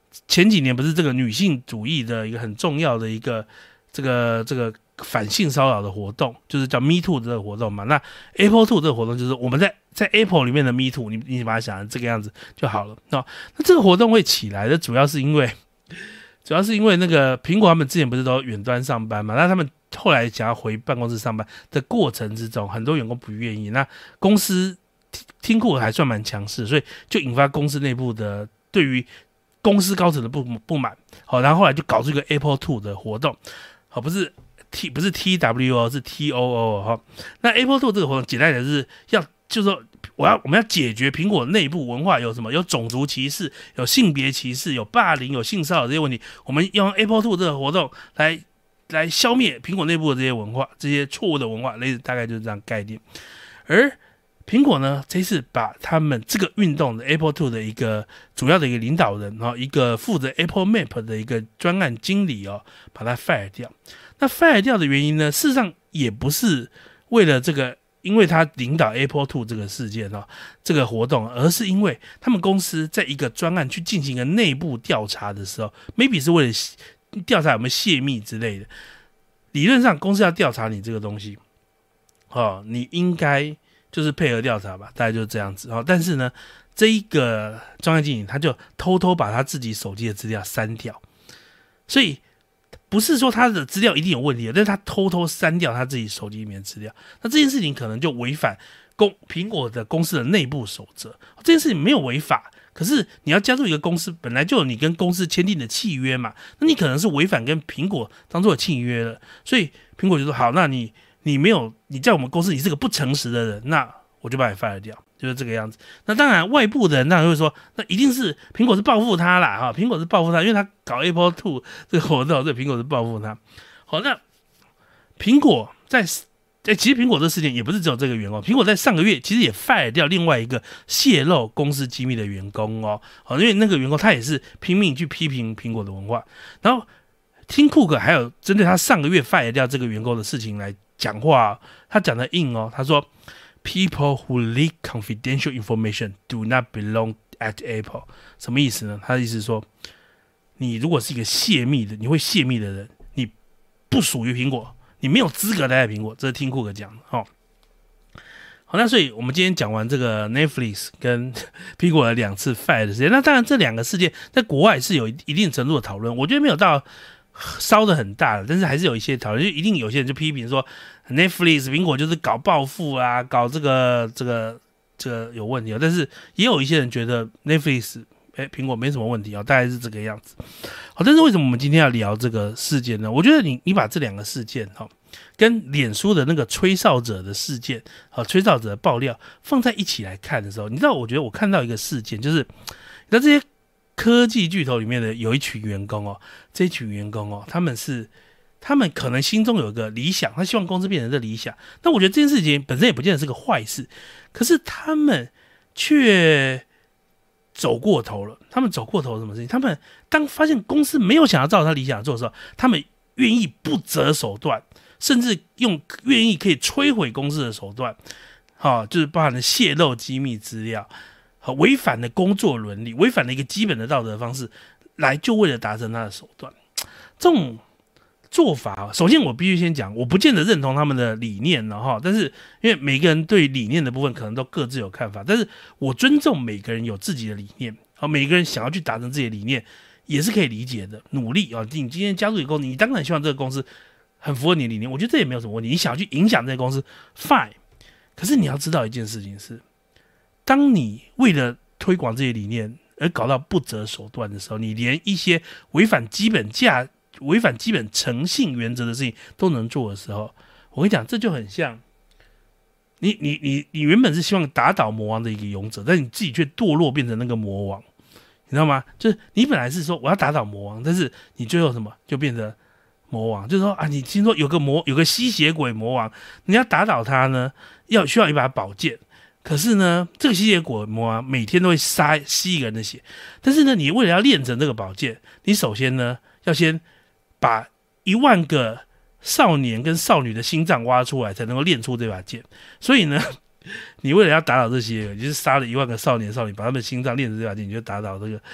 前几年不是这个女性主义的一个很重要的一个这个这个反性骚扰的活动，就是叫 Me Too 这个活动嘛。那 Apple Two 这个活动就是我们在在 Apple 里面的 Me Too， 你你把它想成这个样子就好了。那那这个活动会起来的，主要是因为主要是因为那个苹果他们之前不是都远端上班嘛，那他们后来想要回办公室上班的过程之中，很多员工不愿意，那公司听库还算蛮强势，所以就引发公司内部的对于公司高层的不不满。好，然后后来就搞出一个 Apple Two 的活动，好，不是 T 不是 T W O 是 T O O 哈。那 Apple Two 这个活动简单的是要就是说我要我们要解决苹果内部文化有什么，有种族歧视，有性别歧视，有霸凌，有性骚扰这些问题，我们用 Apple Two 这个活动来来消灭苹果内部的这些文化，这些错误的文化，类似大概就是这样概念。而苹果呢，这次把他们这个运动的 Apple Two 的一个主要的一个领导人，一个负责 Apple Map 的一个专案经理哦，把他 fire 掉。那 fire 掉的原因呢，事实上也不是为了这个，因为他领导 Apple Two 这个事件哦，这个活动，而是因为他们公司在一个专案去进行一个内部调查的时候 ，maybe 是为了调查有没有泄密之类的。理论上，公司要调查你这个东西，哦，你应该就是配合调查吧，大概就是这样子哦。但是呢，这一个专案经理他就偷偷把他自己手机的资料删掉，所以不是说他的资料一定有问题，但是他偷偷删掉他自己手机里面的资料，那这件事情可能就违反公苹果的公司的内部守则。这件事情没有违法，可是你要加入一个公司，本来就有你跟公司签订的契约嘛，那你可能是违反跟苹果当做契约了，所以苹果就说好，那你你没有你在我们公司你是个不诚实的人，那我就把你 fire 掉，就是这个样子。那当然外部的人当然会说，那一定是苹果是报复他啦，哈，苹果是报复他，因为他搞 Apple Two 这个活动，所以苹果是报复他。好，那苹果在欸、其实苹果这事件也不是只有这个员工，苹果在上个月其实也 fire 掉另外一个泄露公司机密的员工哦，因为那个员工他也是拼命去批评苹果的文化，然后Tim Cook还有针对他上个月 fire 掉这个员工的事情来讲话、哦，他讲的硬哦，他说 People who leak confidential information do not belong at Apple， 什么意思呢？他的意思是说，你如果是一个泄密的，你会泄密的人，你不属于苹果。你没有资格待在苹果，这是听库克讲的、哦、好，那所以我们今天讲完这个 Netflix 跟苹果的两次 fire 的事件，那当然这两个事件在国外是有一定程度的讨论，我觉得没有到烧得很大，但是还是有一些讨论，就一定有些人就批评说 Netflix 苹果就是搞报复啊，搞这个这个这个有问题，但是也有一些人觉得 Netflix哎，苹果没什么问题啊、哦，大概是这个样子。好，但是为什么我们今天要聊这个事件呢？我觉得你你把这两个事件哈、哦，跟脸书的那个吹哨者的事件，好、哦，吹哨者的爆料放在一起来看的时候，你知道，我觉得我看到一个事件，就是那这些科技巨头里面的有一群员工哦，这一群员工哦，他们是他们可能心中有个理想，他希望公司变成这理想。那我觉得这件事情本身也不见得是个坏事，可是他们却走过头了，他们走过头了什么事情？他们当发现公司没有想要照他理想做的时候，他们愿意不择手段，甚至用愿意可以摧毁公司的手段，好、哦，就是包含了泄露机密资料，好，违反了工作伦理，违反了一个基本的道德方式，来就为了达成他的手段。这种做法，首先我必须先讲，我不见得认同他们的理念了哈，但是因为每个人对理念的部分可能都各自有看法，但是我尊重每个人有自己的理念，好，每个人想要去达成自己的理念也是可以理解的，努力啊，你今天加入一个公司，你当然希望这个公司很符合你的理念，我觉得这也没有什么问题，你想要去影响这个公司 fine， 可是你要知道一件事情是，当你为了推广这些理念而搞到不择手段的时候，你连一些违反基本价违反基本诚信原则的事情都能做的时候，我跟你讲，这就很像你你你你原本是希望打倒魔王的一个勇者，但你自己却堕落变成那个魔王，你知道吗？就是你本来是说我要打倒魔王，但是你最后什么就变成魔王，就是说啊，你听说有个魔有个吸血鬼魔王，你要打倒他呢，要需要一把宝剑。可是呢，这个吸血鬼魔王每天都会杀吸一个人的血，但是呢，你为了要练成这个宝剑，你首先呢要先把一万个少年跟少女的心脏挖出来，才能够练出这把剑。所以呢，你为了要打倒这些，你就是杀了一万个少年少女，把他们的心脏练成这把剑，你就打倒这个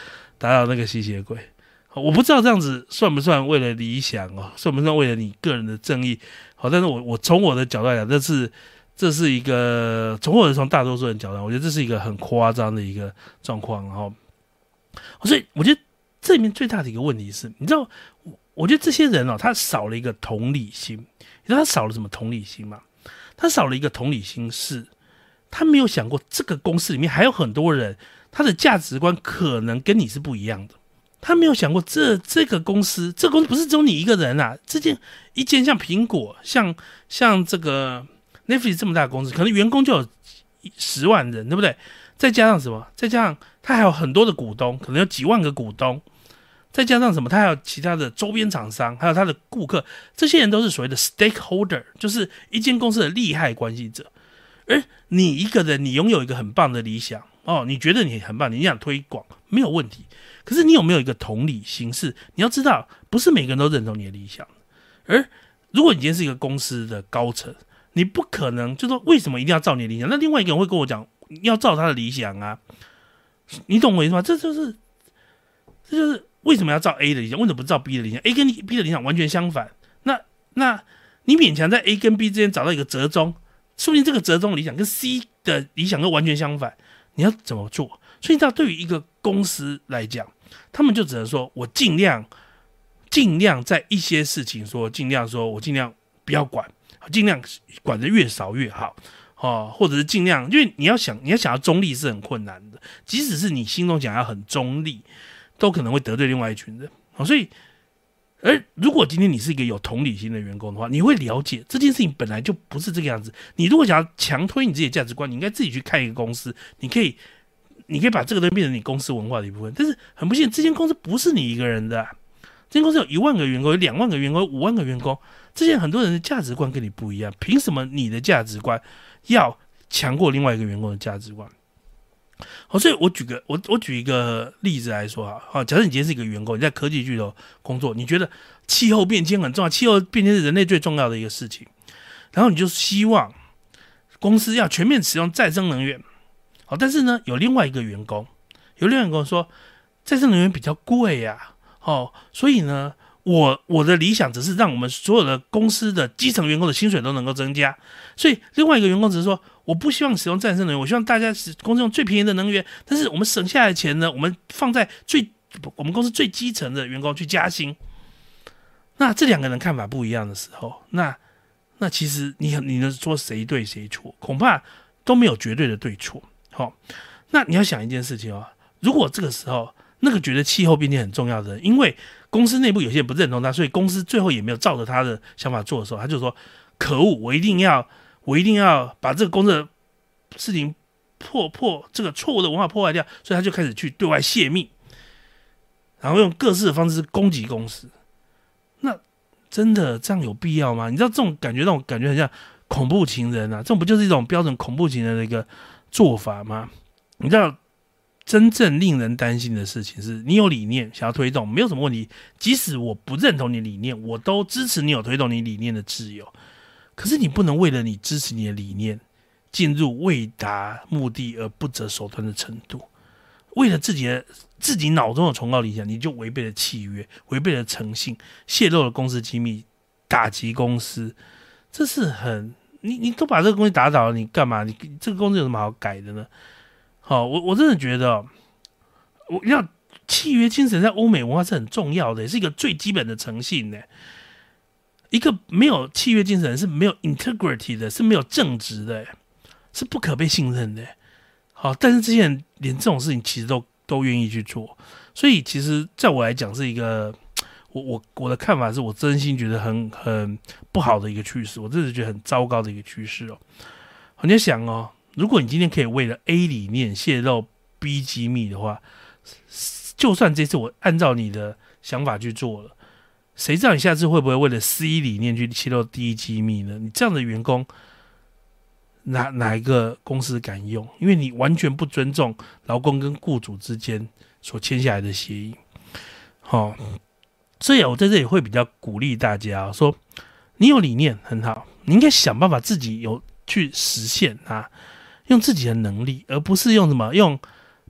达到那个吸血鬼。我不知道这样子算不算为了理想哦，算不算为了你个人的正义？好，但是我我从我的角度来讲，这是这是一个从或者从大多数人角度，我觉得这是一个很夸张的一个状况。然后，所以我觉得这里面最大的一个问题是，你知道，我觉得这些人哦，他少了一个同理心。你知道他少了什么同理心吗？他少了一个同理心是，他没有想过这个公司里面还有很多人，他的价值观可能跟你是不一样的。他没有想过这这个公司，这个公司不是只有你一个人啊。这件一间像苹果、像像这个 Netflix 这么大的公司，可能员工就有十万人，对不对？再加上什么？再加上他还有很多的股东，可能有几万个股东。再加上什么？他还有其他的周边厂商，还有他的顾客，这些人都是所谓的 stakeholder， 就是一间公司的利害关系者。而你一个人，你拥有一个很棒的理想哦，你觉得你很棒，你想推广没有问题。可是你有没有一个同理心？是你要知道，不是每个人都认同你的理想。而如果你今天是一个公司的高层，你不可能就说为什么一定要照你的理想？那另外一个人会跟我讲，要照他的理想啊，你懂我意思吗？这就是这就是为什么要照 A 的理想，为什么不照 B 的理想 ？A 跟 B 的理想完全相反。那那你勉强在 A 跟 B 之间找到一个折中，说不定这个折中的理想跟 C 的理想又完全相反，你要怎么做？所以，你知道，对于一个公司来讲，他们就只能说，我尽量、尽量在一些事情说，尽量说我尽量不要管，尽量管得越少越好，哦，或者是尽量，因为你要想，你要想要中立是很困难的，即使是你心中想要很中立，都可能会得罪另外一群人。哦，所以，而如果今天你是一个有同理心的员工的话，你会了解这件事情本来就不是这个样子。你如果想要强推你自己的价值观，你应该自己去开一个公司，你可以。你可以把这个东西变成你公司文化的一部分，但是很不幸，这间公司不是你一个人的、啊，这间公司有一万个员工，有两万个员工，有五万个员工，这些很多人的价值观跟你不一样，凭什么你的价值观要强过另外一个员工的价值观？好，所以我举个我我举一个例子来说哈，好，假设你今天是一个员工，你在科技巨头工作，你觉得气候变迁很重要，气候变迁是人类最重要的一个事情，然后你就希望公司要全面使用再生能源。好，但是呢，有另外一个员工，有另外一个员工说，再生能源比较贵呀、啊，哦，所以呢，我我的理想只是让我们所有的公司的基层员工的薪水都能够增加，所以另外一个员工只是说，我不希望使用再生能源，我希望大家使公司用最便宜的能源，但是我们省下来的钱呢，我们放在最我们公司最基层的员工去加薪。那这两个人看法不一样的时候，那那其实你你能说谁对谁错，恐怕都没有绝对的对错。好、哦，那你要想一件事情哦，如果这个时候那个觉得气候变迁很重要的人，因为公司内部有些人不认同他，所以公司最后也没有照着他的想法做的时候，他就说：“可恶，我一定要，我一定要把这个公司的事情破破这个错误的文化破坏掉。”所以他就开始去对外泄密，然后用各式的方式攻击公司。那真的这样有必要吗？你知道这种感觉，那种感觉很像恐怖情人啊！这种不就是一种标准恐怖情人的一个做法吗？你知道，真正令人担心的事情是，你有理念想要推动，没有什么问题。即使我不认同你理念，我都支持你有推动你理念的自由。可是你不能为了你支持你的理念，进入为达目的而不择手段的程度。为了自己的自己脑中的崇高理想，你就违背了契约，违背了诚信，泄露了公司机密，打击公司，这是很。你你都把这个东西打倒了，你干嘛？你这个公司有什么好改的呢？好，我我真的觉得、哦，我要契约精神在欧美文化是很重要的，也是一个最基本的诚信的。一个没有契约精神是没有 integrity 的，是没有正直的，是不可被信任的。好，但是这些人连这种事情其实都都愿意去做，所以其实在我来讲是一个。我我我的看法是我真心觉得很很不好的一个趋势，我真的觉得很糟糕的一个趋势哦。你要想哦，如果你今天可以为了 A 理念泄露 B 机密的话，就算这次我按照你的想法去做了，谁知道你下次会不会为了 C 理念去泄露 D 机密呢？你这样的员工，哪哪一个公司敢用？因为你完全不尊重劳工跟雇主之间所签下来的协议。好、哦。所以我在这里会比较鼓励大家说，你有理念很好，你应该想办法自己有去实现啊，用自己的能力，而不是用什么用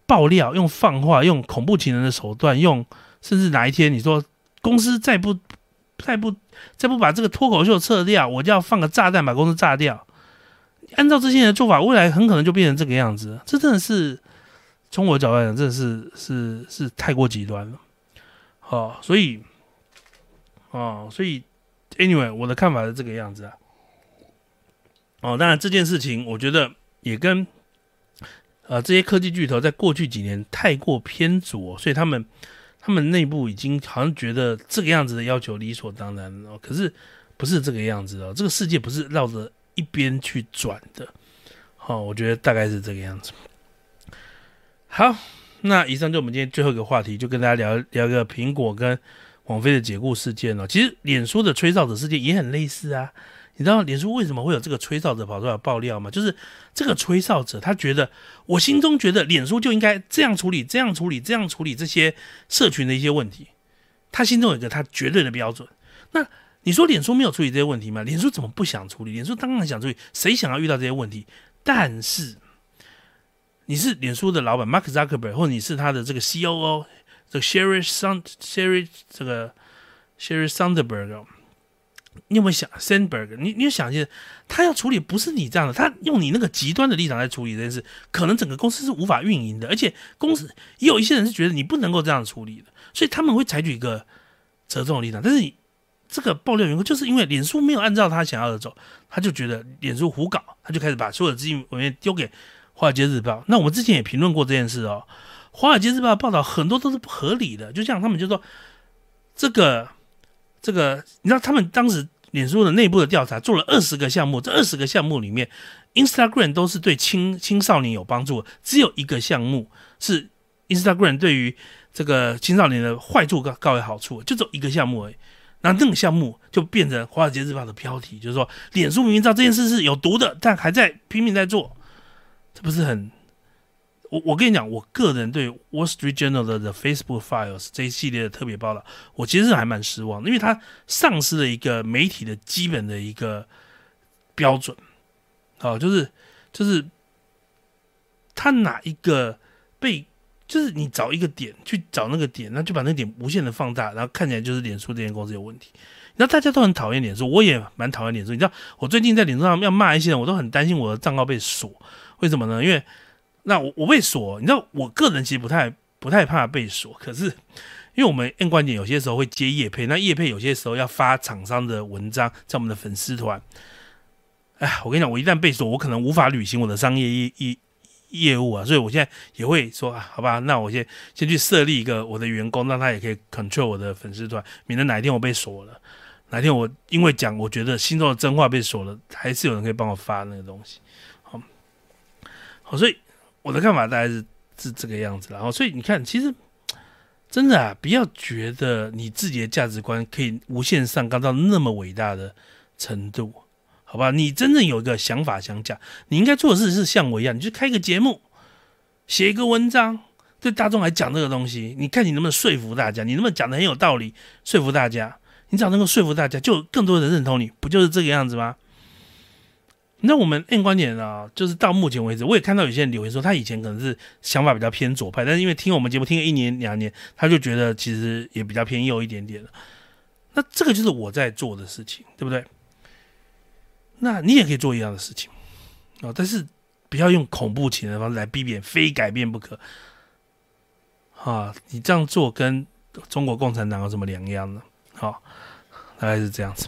爆料、用放话、用恐怖情人的手段，用甚至哪一天你说公司再不再不再不把这个脱口秀撤掉，我就要放个炸弹把公司炸掉。按照这些人的做法，未来很可能就变成这个样子。这真的是从我的角度来讲，真的是是是太过极端了。哦，所以哦，所以 anyway， 我的看法是这个样子啊。哦，当然这件事情，我觉得也跟呃这些科技巨头在过去几年太过偏左，所以他们他们内部已经好像觉得这个样子的要求理所当然了。可是不是这个样子哦，这个世界不是绕着一边去转的。好、哦，我觉得大概是这个样子。好，那以上就我们今天最后一个话题，就跟大家聊聊个苹果跟网飞的解雇事件了。其实脸书的吹哨者事件也很类似啊。你知道脸书为什么会有这个吹哨者跑出来爆料吗？就是这个吹哨者他觉得，我心中觉得脸书就应该这样处理、这样处理、这样处理这些社群的一些问题。他心中有一个他绝对的标准。那你说脸书没有处理这些问题吗？脸书怎么不想处理？脸书当然想处理，谁想要遇到这些问题？但是你是脸书的老板 Mark Zuckerberg， 或者你是他的这个 C O O 这个 Sheryl Sand Sheryl 这个 Sheryl Sandberg， 你有没有想 Sandberg？ 你你有想一些，他要处理不是你这样的，他用你那个极端的立场来处理这件事，可能整个公司是无法运营的，而且公司也有一些人是觉得你不能够这样处理的，所以他们会采取一个折中的立场。但是你这个爆料员工就是因为脸书没有按照他想要的走，他就觉得脸书胡搞，他就开始把所有的资金文件丢给华尔街日报。那我们之前也评论过这件事哦，华尔街日报的报道很多都是不合理的，就像他们就说这个这个，你知道他们当时脸书的内部的调查做了二十个项目，这二十个项目里面 Instagram 都是对青青少年有帮助的，只有一个项目是 Instagram 对于这个青少年的坏处高高于好处，就只有一个项目而已。然后那个项目就变成华尔街日报的标题，就是说脸书明明知道这件事是有毒的，但还在拼命在做，这不是很……我我跟你讲，我个人对 Wall Street Journal 的 The Facebook Files 这一系列的特别报道，我其实是还蛮失望的，因为它丧失了一个媒体的基本的一个标准，好、哦，就是就是它哪一个被。就是你找一个点去找那个点，那就把那个点无限的放大，然后看起来就是脸书这间公司有问题。然后大家都很讨厌脸书，我也蛮讨厌脸书。你知道，我最近在脸书上要骂一些人，我都很担心我的账号被锁。为什么呢？因为那我我被锁，你知道，我个人其实不太不太怕被锁，可是因为我们 N 观点有些时候会接业配，那业配有些时候要发厂商的文章在我们的粉丝团。哎，我跟你讲，我一旦被锁，我可能无法履行我的商业业业。业务啊，所以我现在也会说啊，好吧，那我先先去设立一个我的员工，让他也可以 control 我的粉丝团，免得哪一天我被锁了，哪一天我因为讲我觉得心中的真话被锁了，还是有人可以帮我发那个东西。好，好，所以我的看法大概是是这个样子啦。然后，所以你看，其实真的啊，不要觉得你自己的价值观可以无限上纲到那么伟大的程度。好吧，你真正有一个想法想讲，你应该做的事是像我一样，你就开一个节目，写一个文章，对大众来讲这个东西，你看你能不能说服大家，你能不能讲得很有道理，说服大家，你只要能够说服大家，就有更多人认同你，不就是这个样子吗？那我们 N 观点啊，就是到目前为止，我也看到有些人留言说，他以前可能是想法比较偏左派，但是因为听我们节目听了一年两年，他就觉得其实也比较偏右一点点了。那这个就是我在做的事情，对不对？那你也可以做一样的事情，哦，但是不要用恐怖情人的方式来逼别人非改变不可。啊，你这样做跟中国共产党有什么两样呢？好、哦，大概是这样子。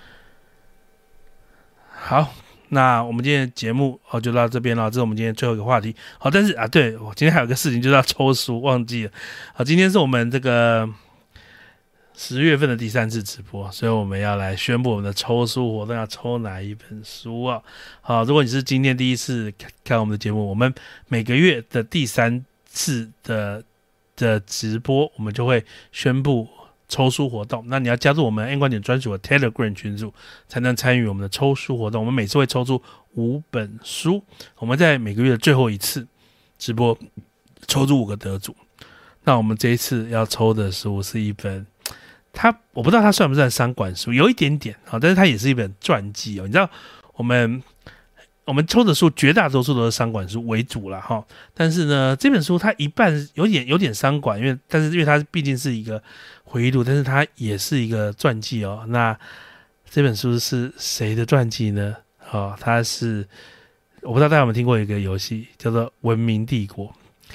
好，那我们今天的节目哦就到这边了，这是我们今天最后一个话题。好，但是啊，对我今天还有个事情就是要抽书，忘记了。好，今天是我们这个十月份的第三次直播，所以我们要来宣布我们的抽书活动，要抽哪一本书啊？好，如果你是今天第一次看我们的节目，我们每个月的第三次的的直播，我们就会宣布抽书活动。那你要加入我们 N 观点专属的 Telegram 群组，才能参与我们的抽书活动。我们每次会抽出五本书，我们在每个月的最后一次直播抽出五个得主。那我们这一次要抽的书是一本。它我不知道它算不算商管书，有一点点，但是它也是一本传记哦。你知道我们我们抽的书绝大多数都是商管书为主啦齁，但是呢这本书它一半有点有点商管，因为但是因为它毕竟是一个回忆录，但是它也是一个传记哦。那这本书是谁的传记呢？哦，它是我不知道大家有没有听过一个游戏叫做《文明帝国》。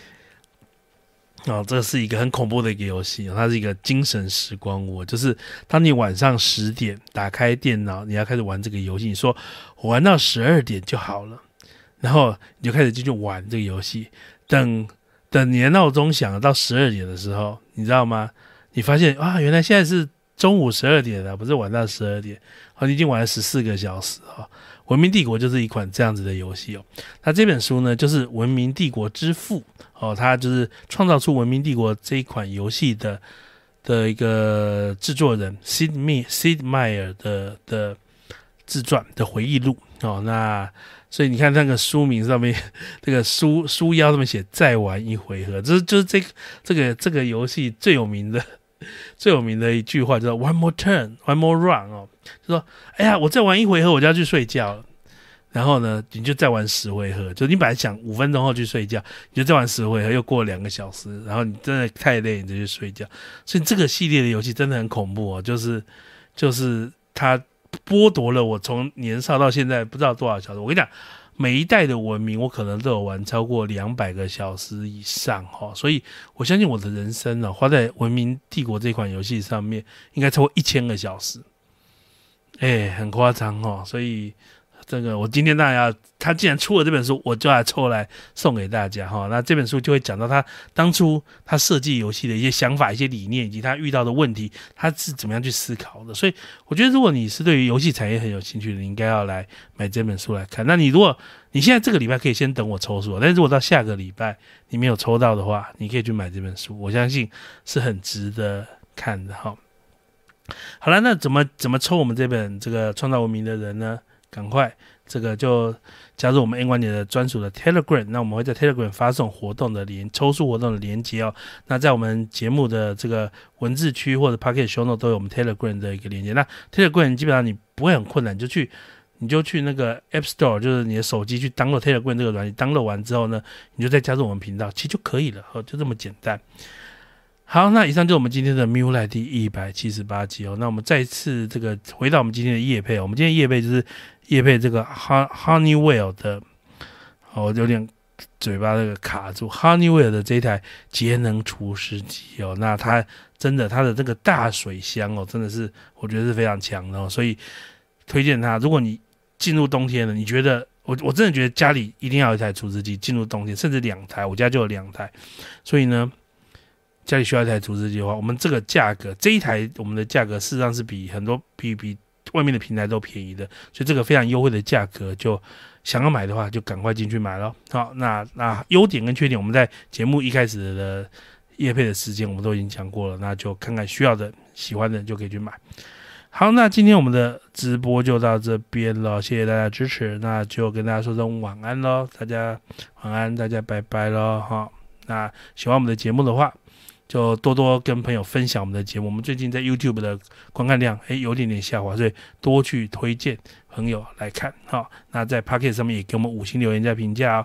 哦，这是一个很恐怖的一个游戏，它是一个精神时光屋，就是当你晚上十点打开电脑，你要开始玩这个游戏，你说我玩到十二点就好了，然后你就开始进去玩这个游戏，等等你的闹钟响到十二点的时候，你知道吗？你发现啊，原来现在是中午十二点了，不是晚到十二点，哦，你已经玩了十四个小时哦。文明帝国就是一款这样子的游戏哦。那这本书呢，就是文明帝国之父哦，他就是创造出文明帝国这一款游戏的的一个制作人 Sid Me Sid Meier 的的自传的回忆录哦。那所以你看那个书名上面，这个书书腰上面写再玩一回合，这就是这这个这个游戏最有名的最有名的一句话叫 One more turn, one more run 哦，就说哎呀，我再玩一回合我就要去睡觉了。然后呢，你就再玩十回合，就你本来想五分钟后去睡觉，你就再玩十回合，又过了两个小时，然后你真的太累，你就去睡觉。所以这个系列的游戏真的很恐怖哦，就是就是它剥夺了我从年少到现在不知道多少小时。我跟你讲，每一代的文明我可能都有玩超过两百个小时以上哦，所以我相信我的人生呢，花在文明帝国这款游戏上面应该超过一千个小时，哎，很夸张哦。所以这个我今天当然要，他既然出了这本书，我就来抽来送给大家哈。那这本书就会讲到他当初他设计游戏的一些想法、一些理念，以及他遇到的问题，他是怎么样去思考的。所以我觉得，如果你是对于游戏产业很有兴趣的，你应该要来买这本书来看。那你如果你现在这个礼拜可以先等我抽书，但是如果到下个礼拜你没有抽到的话，你可以去买这本书，我相信是很值得看的哈。好了，那怎么怎么抽我们这本这个创造文明的人呢？赶快这个就加入我们 N 观点的专属的 Telegram， 那我们会在 Telegram 发送活动的连抽书活动的连结哦。那在我们节目的这个文字区或者 Podcast Show Note 都有我们 Telegram 的一个连结。那 Telegram 基本上你不会很困难，你就去你就去那个 App Store， 就是你的手机去 download Telegram 这个软件 ，download 完之后呢，你就再加入我们频道，其实就可以了，就这么简单。好，那以上就是我们今天的 Mule 第一百七十八集哦。那我们再次这个回到我们今天的业配哦，我们今天的业配就是业配这个 Honeywell 的，哦，有点嘴巴这个卡住 Honeywell 的这一台节能除湿机哦。那它真的它的这个大水箱哦，真的是我觉得是非常强的哦，所以推荐它。如果你进入冬天了，你觉得我我真的觉得家里一定要有一台除湿机，进入冬天甚至两台，我家就有两台，所以呢。家里需要一台除湿机的话，我们这个价格，这一台我们的价格事实上是比很多比比外面的平台都便宜的，所以这个非常优惠的价格，就想要买的话就赶快进去买咯。好，那那优点跟缺点，我们在节目一开始的业配的时间我们都已经讲过了，那就看看需要的、喜欢的就可以去买。好，那今天我们的直播就到这边了，谢谢大家支持，那就跟大家说声晚安咯，大家晚安，大家拜拜咯。好，那喜欢我们的节目的话，就多多跟朋友分享我们的节目。我们最近在 YouTube 的观看量诶有点点下滑，所以多去推荐朋友来看。好，那在 Podcast 上面也给我们五星留言加评价哦。